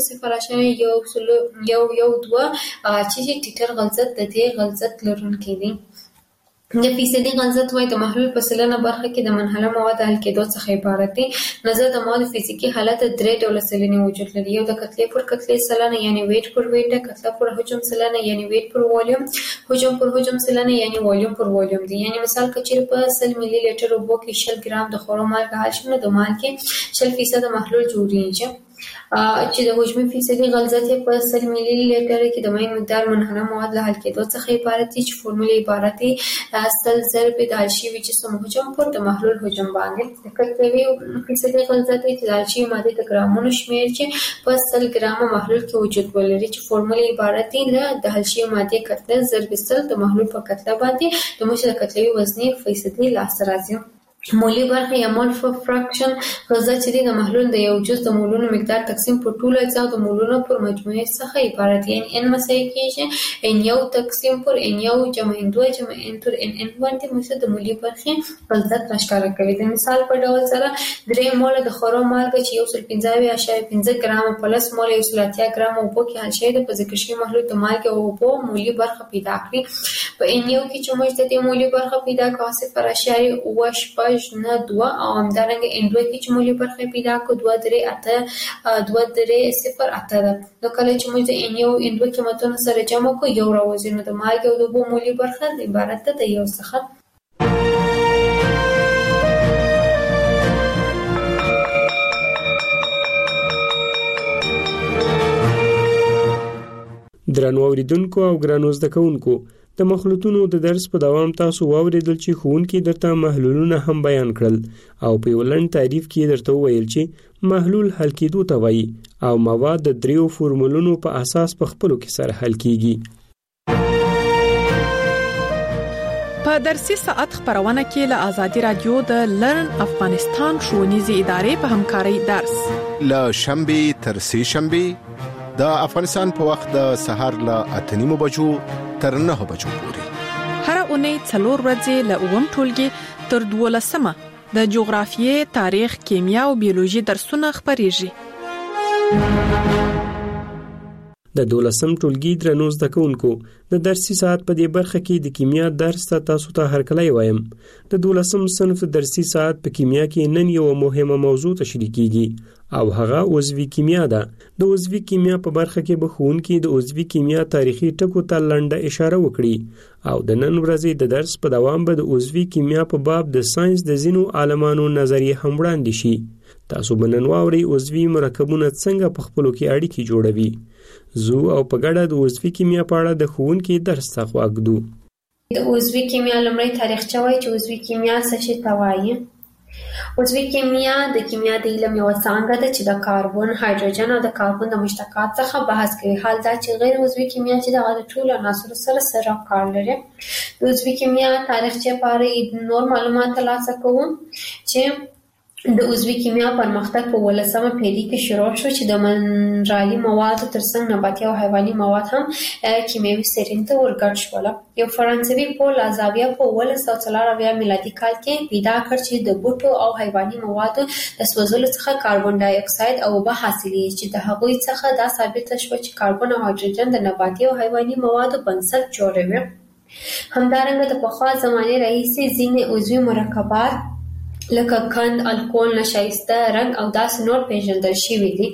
Speaker 12: 0.1 چې ټیټر غلظت د دې غلظت لرونکي دي. د فیصدي غلظت وایي د محلول په سلنه برخه کې د منحله مواد حل کېدو څخه عبارت دي. نظر د مواد فزیکي حالت 3 ډوله سلنې وجود لري. یو د کتلې پر کتلې سلنه یعنی ویټ پر ویټ، کتله پر حجم سلنه یعنی ویټ پر والیوم، حجم پر حجم سلنه یعنی والیوم پر والیوم دي. یعنی مثال کچیر په 100 ملي لیټر اوبو کې 100 ګرام د خورو مالګه حل شي نو د مالګې 100% محلول جوړیږي. چې د حجمي فیصدي غلظت په 100 ملي لیټر کې د مایع مقدار منحنه مواد له حل کېدو څخه عبارت دي چې فورمول عبارت دي 100 ضرب د حل شوي جسم حجم پر د محلول حجم باندې. د کتلوي فیصدي غلظت د حل شوي مادې د ګرامونو شمېر چې په 100 ګرام محلول کې وجود ولري چې فورمول عبارت دي د حل شوي مادې کتله ضرب 100 د محلول په کتله باندې د موږ د کتلوي وزني فیصدي لاسته راځي. مولي برخه یا مول فراکشن غلظت چې د محلول د یو جز د مولونو مقدار تقسیم په ټولو اجزاو د مولونو پر مجموعه څخه عبارت دی. ان مساوي کیږي ان یو تقسیم پر ان یو جمع ان 2 جمع ان تر ان باندې موږ د مولي برخه غلظت راښکاره کوي. د مثال په ډول سره 3 مول د خورو مالګه چې 1.15 ګرام پلس مول 1.8 ګرام اوبو کې حل شوی د ذکر شوی محلول د مالګې او اوبو مولي برخه پیدا کړي. په ان یو کې چې موږ د دې مولي برخه پیدا کوو 0.8 نه 2 او همدارنګه ان 2 کې چې مولي برخه پیدا کو 2.3 ده. نو کله چې موږ د ان یو ان 2 قیمتونو سره جمع کو یو راوځي نو د مالګې او د اوبو مولي برخه عبارت ده د یو څخه.
Speaker 11: درنو اوریدونکو او ګرانو زده کوونکو، د مخلوطونو د درس په دوام تاسو واوریدل چې ښوونکي درته محلولونه هم بیان کړل او په یو لنډ تعریف کې درته وویل چې محلول حل کېدو ته وایي او مواد د 3 فورمولونو په اساس په خپلو کې سره حل کیږي.
Speaker 5: په درسي ساعت خبرونه کې له آزادي رادیو د لرن افغانستان ښوونیزې ادارې په همکارۍ درس
Speaker 6: له شنبه تر سه شنبه د افغانستان په وخت د سهار له 8:30 بجو تر 9 بجو پورې
Speaker 5: هر اونۍ 4 ورځې له 9 ټولګي تر 12 د جغرافیې، تاریخ، کیمیا او بیولوژي درسونه خبريږي.
Speaker 11: د 12 ټولګي درنو زده کوونکو د درسي ساعت په دې برخه کې د کیمیا درس ته تاسو ته هرکلی وایم. د 12 صنف درسي ساعت په کیمیا کې نن یو مهمه موضوع تشریح کیږي او هغه عضوي کیمیا ده. د عضوي کیمیا په برخه کې به ښوونکي د عضوي کیمیا تاریخي ټکو ته لنډه اشاره وکړي او د نن ورځې د درس په دوام به د عضوي کیمیا په باب د ساينس د ځینو عالمانو نظریه هم وړاندې شي. تاسو به نن واورئ عضوي مرکبونه څنګه په خپلو کې اړیکې جوړوي. زو او په ګډه د عضوي کیمیا په اړه د ښوونکي درس ته غوږ.
Speaker 12: د عضوي کیمیا لومړی تاریخچه وایي چې عضوي کیمیا څه شي ته وایي. عضوي کیمیا د کیمیا د علم یوه څانګه ده چې د کاربن، هایدروجن او د کاربن د مشتقات څخه بحث کوي. حال دا چې غیر عضوي کیمیا چې دغه د ټولو عناصرو سره کار لري. د عضوي کیمیا تاریخچه په اړه نور معلومات ترلاسه کوو چې د عضوي کیمیا پرمختګ په 18مه پیړۍ کې شروع شو چې د منرالي موادو ترڅنګ نباتي او حیواني مواد هم کیمیاوي سرین ته ورګډ شول. یو فرانسوي پول لازاویه په 1904 میلادي کال کې پیدا کړ چې د بوټو او حیواني موادو د سوځولو څخه کاربن ډای اکساید او اوبه حاصلېږي چې د هغوی څخه دا ثابته شوه چې کاربن او هایدروجن د نباتي او حیواني موادو بنسټ جوړوي. همدارنګه د پخوا زمانې راهیسې ځینې عضوي مرکبات لکه قند، الکول، نشایسته، رنګ او داسې نور پیژندل شوي دي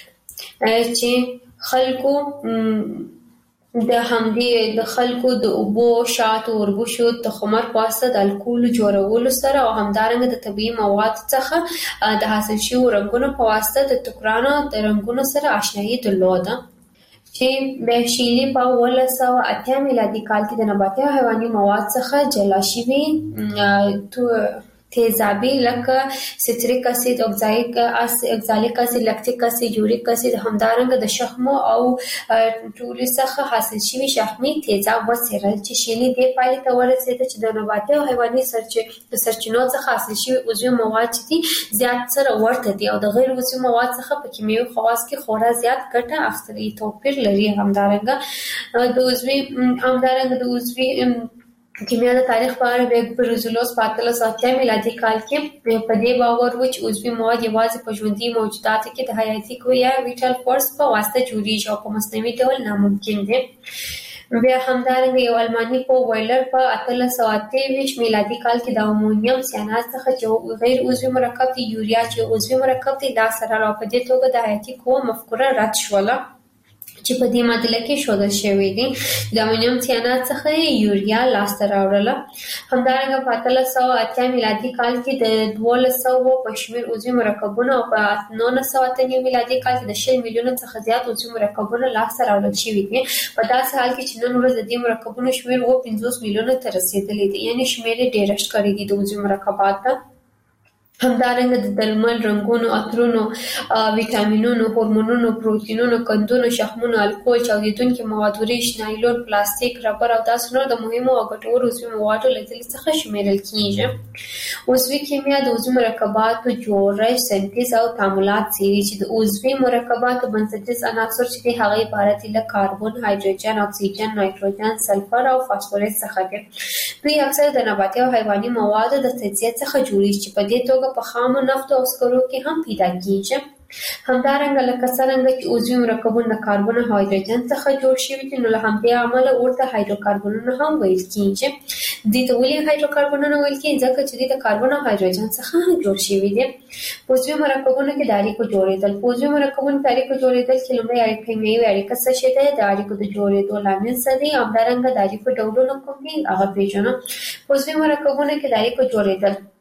Speaker 12: چې خلکو د اوبو، شاتو، وربشو، تخمر په واسطه د الکول جوړولو سره او همدارنګه د طبیعي موادو څخه د حاصل شویو رنګونو په واسطه د ټوکرانو د رنګونو سره آشنایي درلوده چې د شیلي په 1908 میلادي کال کې د نباتي او حیواني مواد څخه جلا شوي تیزابي لکه سیتریک اسید، اکزالیک اسید، لکتیک اسید، یوریک اسید، همدارنګه د شحمو او ټولو څخه حاصل شوي شحمي تیزاب وڅېړل چې شیلي دې پایلې ته ورسېده چې د نباتي او حیواني سرچینو څخه حاصل شوي عضوي مواد چې دي زیات سره ورته دي او د غیر عضوي مواد څخه په کیمیاوي خواص کې خورا زیات ګټه اخیستل توپیر لري. همدارنګه د عضوي کیمیا د تاریخ په اړه د بروزولوس په 1808 میلادي کال کې په دې باور و چې عضوي مواد یوازې په ژوندي موجوداتو کې د حیاتي قوې یا ویټال فورس په واسطه جوړیږي او په مصنوعي ډول ناممکن دي. بیا همدارنګه یو الماني په ویلر په 1823 میلادي کال کې د امونیم سیانات څخه چې غیر عضوي مرکب دی یوریا چې عضوي مرکب دی دا سره را په دې توګه د حیاتي قوې مفکوره رد شوله چې په دې معادله کې ښودل شوی دی. د امونیم سیانات څخه یوریا لاسته راوړله. همدارنګه په 1880 میلادي کال کې د 1200 په شمېر عضوي مرکبونه او په 1908 میلادي کال کې د 10 میلیونه څخه زیات عضوي مرکبونه لاسته راوړل شوي دي. په داسې حال کې چې نن ورځ د دې مرکبونو شمېر 50 میلیونه ته رسېدلی دی، یعنې شمېر یې ډېر ښکاري دي د عضوي مرکباتو. همدارنګه د درمل، رنګونو، عطرونو، ویټامینونو، هورمونونو، پروتینونو، قندونو، شحمونو، الکول، چاودیدونکي مواد، وریښ، نایلون، پلاستیک، ربر او داسې نور د مهمو او ګټورو عضوي موادو له ډلې څخه شمیرل کیږي. عضوي کیمیا د عضوي مرکباتو جوړښت، سنتیز او تعاملات څېړي چې د عضوي مرکباتو بنسټیز عناصر چې دي هغه عبارت دي له کاربن، هایدروجن، اکسیجن، نایتروجن، سلفر او فاسفورس څخه دي. دوی اکثر د نباتي او حیواني موادو د تجزیه څخه جوړیږي چې په دې توګه په خامو نفتو او سکرو کې هم پیدا کیږي. همدارنګه لکه څرنګه چې عضوي مرکبونه د کاربن او هایدروجن څخه جوړ شوي دي، نو له همدې امله ورته هایدروکاربنونه هم ویل کیږي. دې ته ولې هایدروکاربنونه ویل کیږي؟ ځکه چې دوی د کاربن او هایدروجن څخه جوړ شوي دي. په عضوي مرکبونو کې د اړیکو جوړېدل. په عضوي مرکبونو کې اړیکو جوړېدل کې لومړی کیمیاوي اړیکه څه شی دی، د اړیکو د جوړېدو لامل څه دی، همدارنګه د اړیکو ډولونه کوم دي هغه پېژنو. په عضوي مرکبونو کې د اړیکو جوړېدل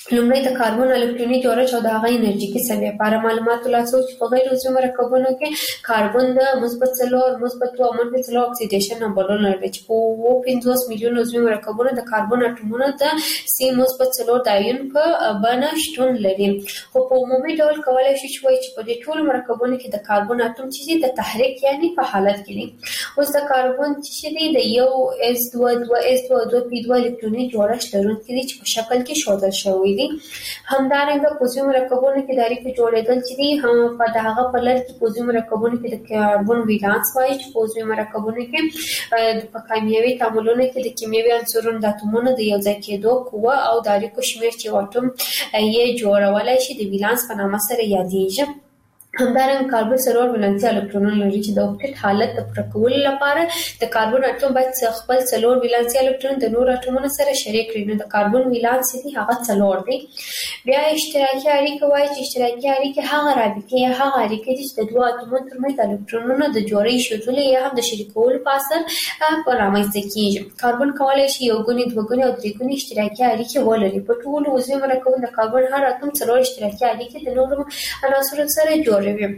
Speaker 12: لومړی د کاربن الکتروني جوړښت او د هغه انرژیکي سویه لپاره معلومات ترلاسه چې په غیر عضوي مرکبونو کې کاربن د -4 -2 او -3 اکسیډیشن نمبرونه لري چې په 50 میلیون عضوي مرکبونو د کاربن اټومونو د C-4 د آیون په بڼه شتون لري. خو په عمومي ډول کولای شي چې وایي چې په دې ټولو مرکبونو کې د کاربن اټوم چې د تحریک یعنی په حالت کې دي. اوس د کاربن چې دی د یو S2 2s2 الکتروني جوړښت لرونکي دي چې په شکل کې ښودل شوی دي. همدارنګه په عضوي مرکبونو کې د اړیکو جوړېدل چې دي هم په دغه په لړ کې په عضوي مرکبونو کې د کاربن ولانس وایي چې په عضوي مرکبونو کې په کیمیاوي تعاملونو کې د کیمیاوي عنصرونو د اتومونو د یوځای کېدو قوه او د اړیکو شمېر چې اټوم یې جوړولای شي د ولانس په نامه سره یادېږي. همدارنګه کاربن سلور ولانسي الکترونونه لري چې د اوکټیت حالت د پوره کولو لپاره د کاربن اټوم باید خپل سلور ولانسي الکترون د نور اټومونو سره شریک کړي. نو د کاربن ولانس دی هغه څلور دی. بیا اشتراکي اړیکه وایي چې اشتراکي اړیکه هغه رابطه یا هغه اړیکه دي چې د دوه اټومونو ترمنځ د الکترونونو د جوړې شدول یا هم د شریکولو په اثر رامنځته کیږي. کاربن کولای شي یو ګونی دوه ګونی او درې ګونی اشتراکي اړیکې ولري. په ټولو عضوي مرکبونو د کاربن هر اټوم څلور اشتراکي اړیکې د نورو عناصرو سره جوړوي.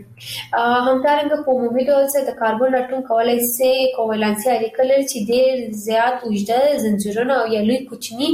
Speaker 12: همدارنګه په عمومي ډول سره د کاربن اټوم کولای شي کوالنسي اړیکه لري چې ډېر زیات اوږده زنجیرونه او یا لوی کوچني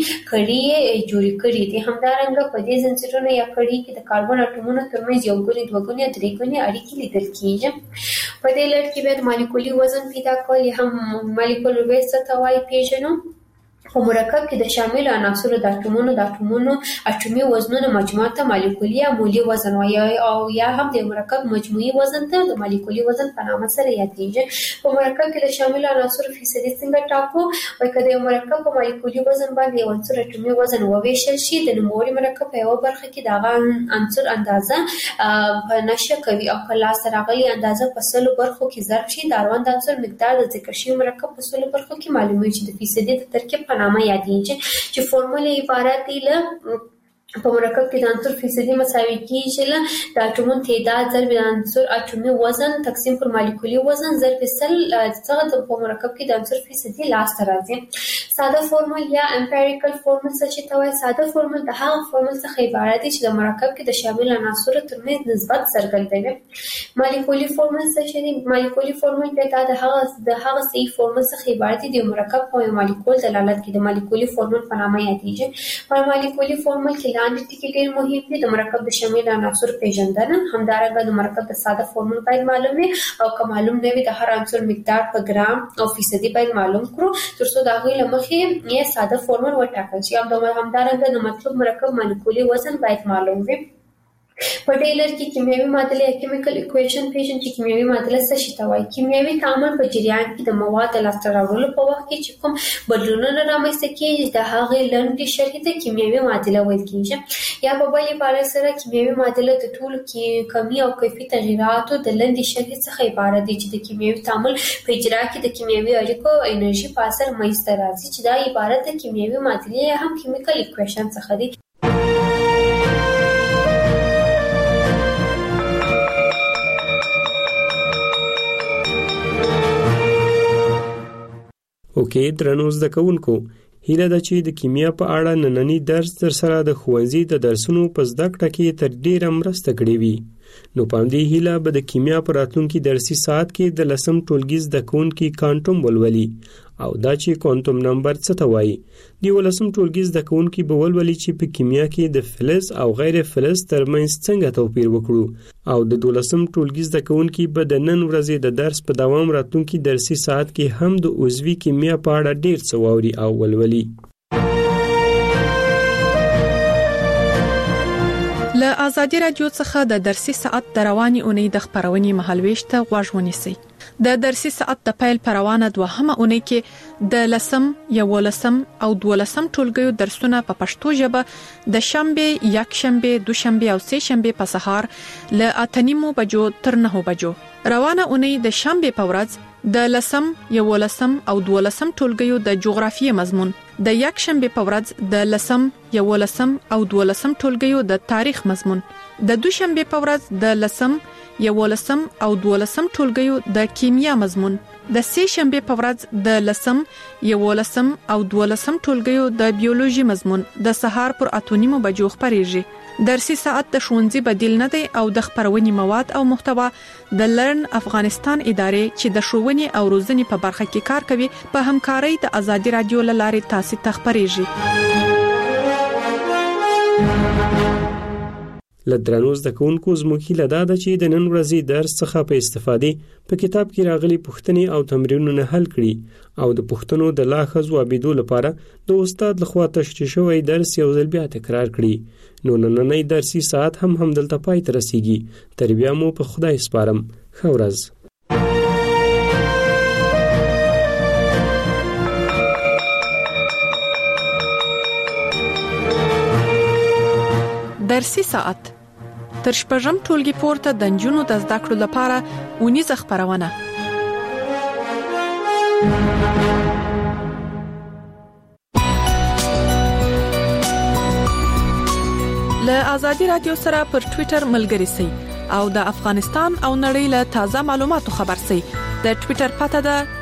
Speaker 12: کړي جوړ کړي دي. همدارنګه په دې زنجیرونو یا کړي کې د کاربن اټومونو ترمنځ یو ګونی دوه ګونی او درې ګونی اړیکې لیدل کیږي. په دې لړ کې به مالیکولي وزن پیدا کول یا هم مالیکولر ویټ څه ته وایي پیژنو. په مرکب کې د شامل عناصرو د اټومونو اټومي وزنونو مجموعه ته مالیکولي یا مولي وزن وایي او یا هم د مرکب مجموعي وزن ته د مالیکولي وزن په نامه سره یادېږي. په مرکب کې د شامل عناصرو فیصدي څنګه ټاکو؟ وایي که د مرکب په مالیکولي وزن باندې یو عنصر اټومي وزن وویشل شي د نوموړي مرکب په یوه برخه کې د هغه عنصر اندازه په نشه کوي او که لاسته راغلې اندازه په 100 برخو کې ضرب شي د اړوند عنصر مقدار د ذکر شوي مرکب په 100 برخو کې معلومیږي چې د فیصدي د ترکیب په نامه یادېږي چې فورمول عبارت دی له په مرکب کې د عنصر فیصدي مساوي کیږي له د اټومونو تعداد ضرب د عنصر اټومي وزن تقسیم پر مالیکولي وزن ضرب 100 څخه په مرکب کې د عنصر فیصدي لاسته راځي. ساده فورمول یا امپیریکل فورمول څه ته وایي؟ ساده فورمول د هغه فورمول څخه عبارت دی چې د مرکب کې د شامل عناصرو ترمنځ نسبت څرګندوي. مالیکولي فورمول څه دی؟ مالیکولي فورمول دا د هغه صحیح فورمول څخه عبارت دی د مرکب په مالیکول دلالت کوي. د مالیکولي فورمول په نامه یادېږي. په مالیکولي فورمول کې لاندې ټکي ډېر مهم دي. د مرکب د شامل عناصرو پیژندنه، همدارنګه د مرکب د ساده فورمول باید معلوم وي او که معلوم نه وي د هر عنصر مقدار په ګرام او فیصدي باید معلوم کړو ترڅو د هغوی له مخې یې ساده فورمول وټاکل شي. همدارنګه د مطلوب مرکب مالیکولي وزن باید معلوم وي. په دې لړ کې کیمیاوي معادله یا کیمیکل ایکویشن پیژنئ چې کیمیاوي معادله څه شي ته وایي. کیمیاوي تعامل په جریان کې د مواد د لاسته راوړلو په وخت کې چې کوم بدلونونه رامنځته کېږي د هغې لنډې شرحې ته کیمیاوي معادله ویل کېږي. یا په بل عبارت سره کیمیاوي معادله د ټولو کمي او کیفي تغیراتو د لنډې شرحې څخه عبارت دی چې د کیمیاوي تعامل په اجرا کې د کیمیاوي اړیکو او انرژي په اثر منځته راځي چې دا عبارت د کیمیاوي معادلې یا هم کیمیکل ایکویشن څخه دی.
Speaker 11: اوکې درنو زده کوونکو، هیله ده چې د کیمیا په اړه نننی درس در سره د ښوونځي د درسونو په زده کړه کې تر ډیره مرسته کړې وي. نو په همدې هیله به د کیمیا په راتلونکي درسي ساعت کې د 10م ټولګي زده کوونکي کوانټم ولولي او دا چې کوانټم نمبر څه ته وایي. د 11م ټولګي زده کوونکي به ولولي چې په کیمیا کې د فلز او غیر فلز ترمنځ څنګه توپیر وکړو او د 12م ټولګي زده کوونکي به د نن ورځې د درس په دوام راتلونکي درسي ساعت کې هم د عضوي کیمیا په اړه ډیر څه واوري او ولولي.
Speaker 5: له آزادي رادیو څخه د درسي ساعت د رواني اونۍ د خبرونې مهالويش ته غوږ ونیسئ. د درسي ساعت د پیل پروانه دوهمه اونۍ کې د 10م، 11م او 12م ټولګیو درسونه په پښتو ژبه د شنبه، یکشنبه، دوشنبه او سه شنبه په سهار له 8:30 بجو تر 9 بجو. روانه اونۍ د شنبه په ورځ د لسم، یولسم او دولسم ټولګیو د جغرافیې مضمون، د یک شنبه په ورځ د لسم، یولسم او دولسم ټولګیو د تاریخ مضمون، د دوشنبه په ورځ د لسم، یولسم او دولسم ټولګیو د کیمیا مضمون، د سه شنبه په ورځ د لسم، یولسم او دولسم ټولګیو د بیولوژي مضمون د سهار پر 8:30 بجو خبريږي. درسي ساعت د ښوونځي بدیل نه دی او د خبرونې مواد او محتوا د لرن افغانستان ادارې چې د ښوونې او روزنې په برخه کې کار کوي په همکارۍ د ازادي رادیو لارې تاسو ته خبريږي.
Speaker 11: لدرانو زده کوونکو زموږ هیله ده چې د نن ورځې درس څخه په استفادې په کتاب کې راغلي پوښتنې او تمرینونه حل کړي او د پوښتنو د لا ښه ځوابېدو لپاره د استاد لخوا تشریح شوی درس یو ځل بیا تکرار کړي. نو نننۍ درسي ساعت هم دلته پای ته رسیږي. تر بیا مو په خدای سپارم. ښه ورځ.
Speaker 5: درسي ساعت تر شپږم ټولګي پورته د نجونو د زده کړو لپاره ونیزه خبرونه. له آزادي رادیو سره پر ټوئیټر ملګري سئ او د افغانستان او نړۍ له تازه معلوماتو خبر سئ. د ټوئیټر پته ده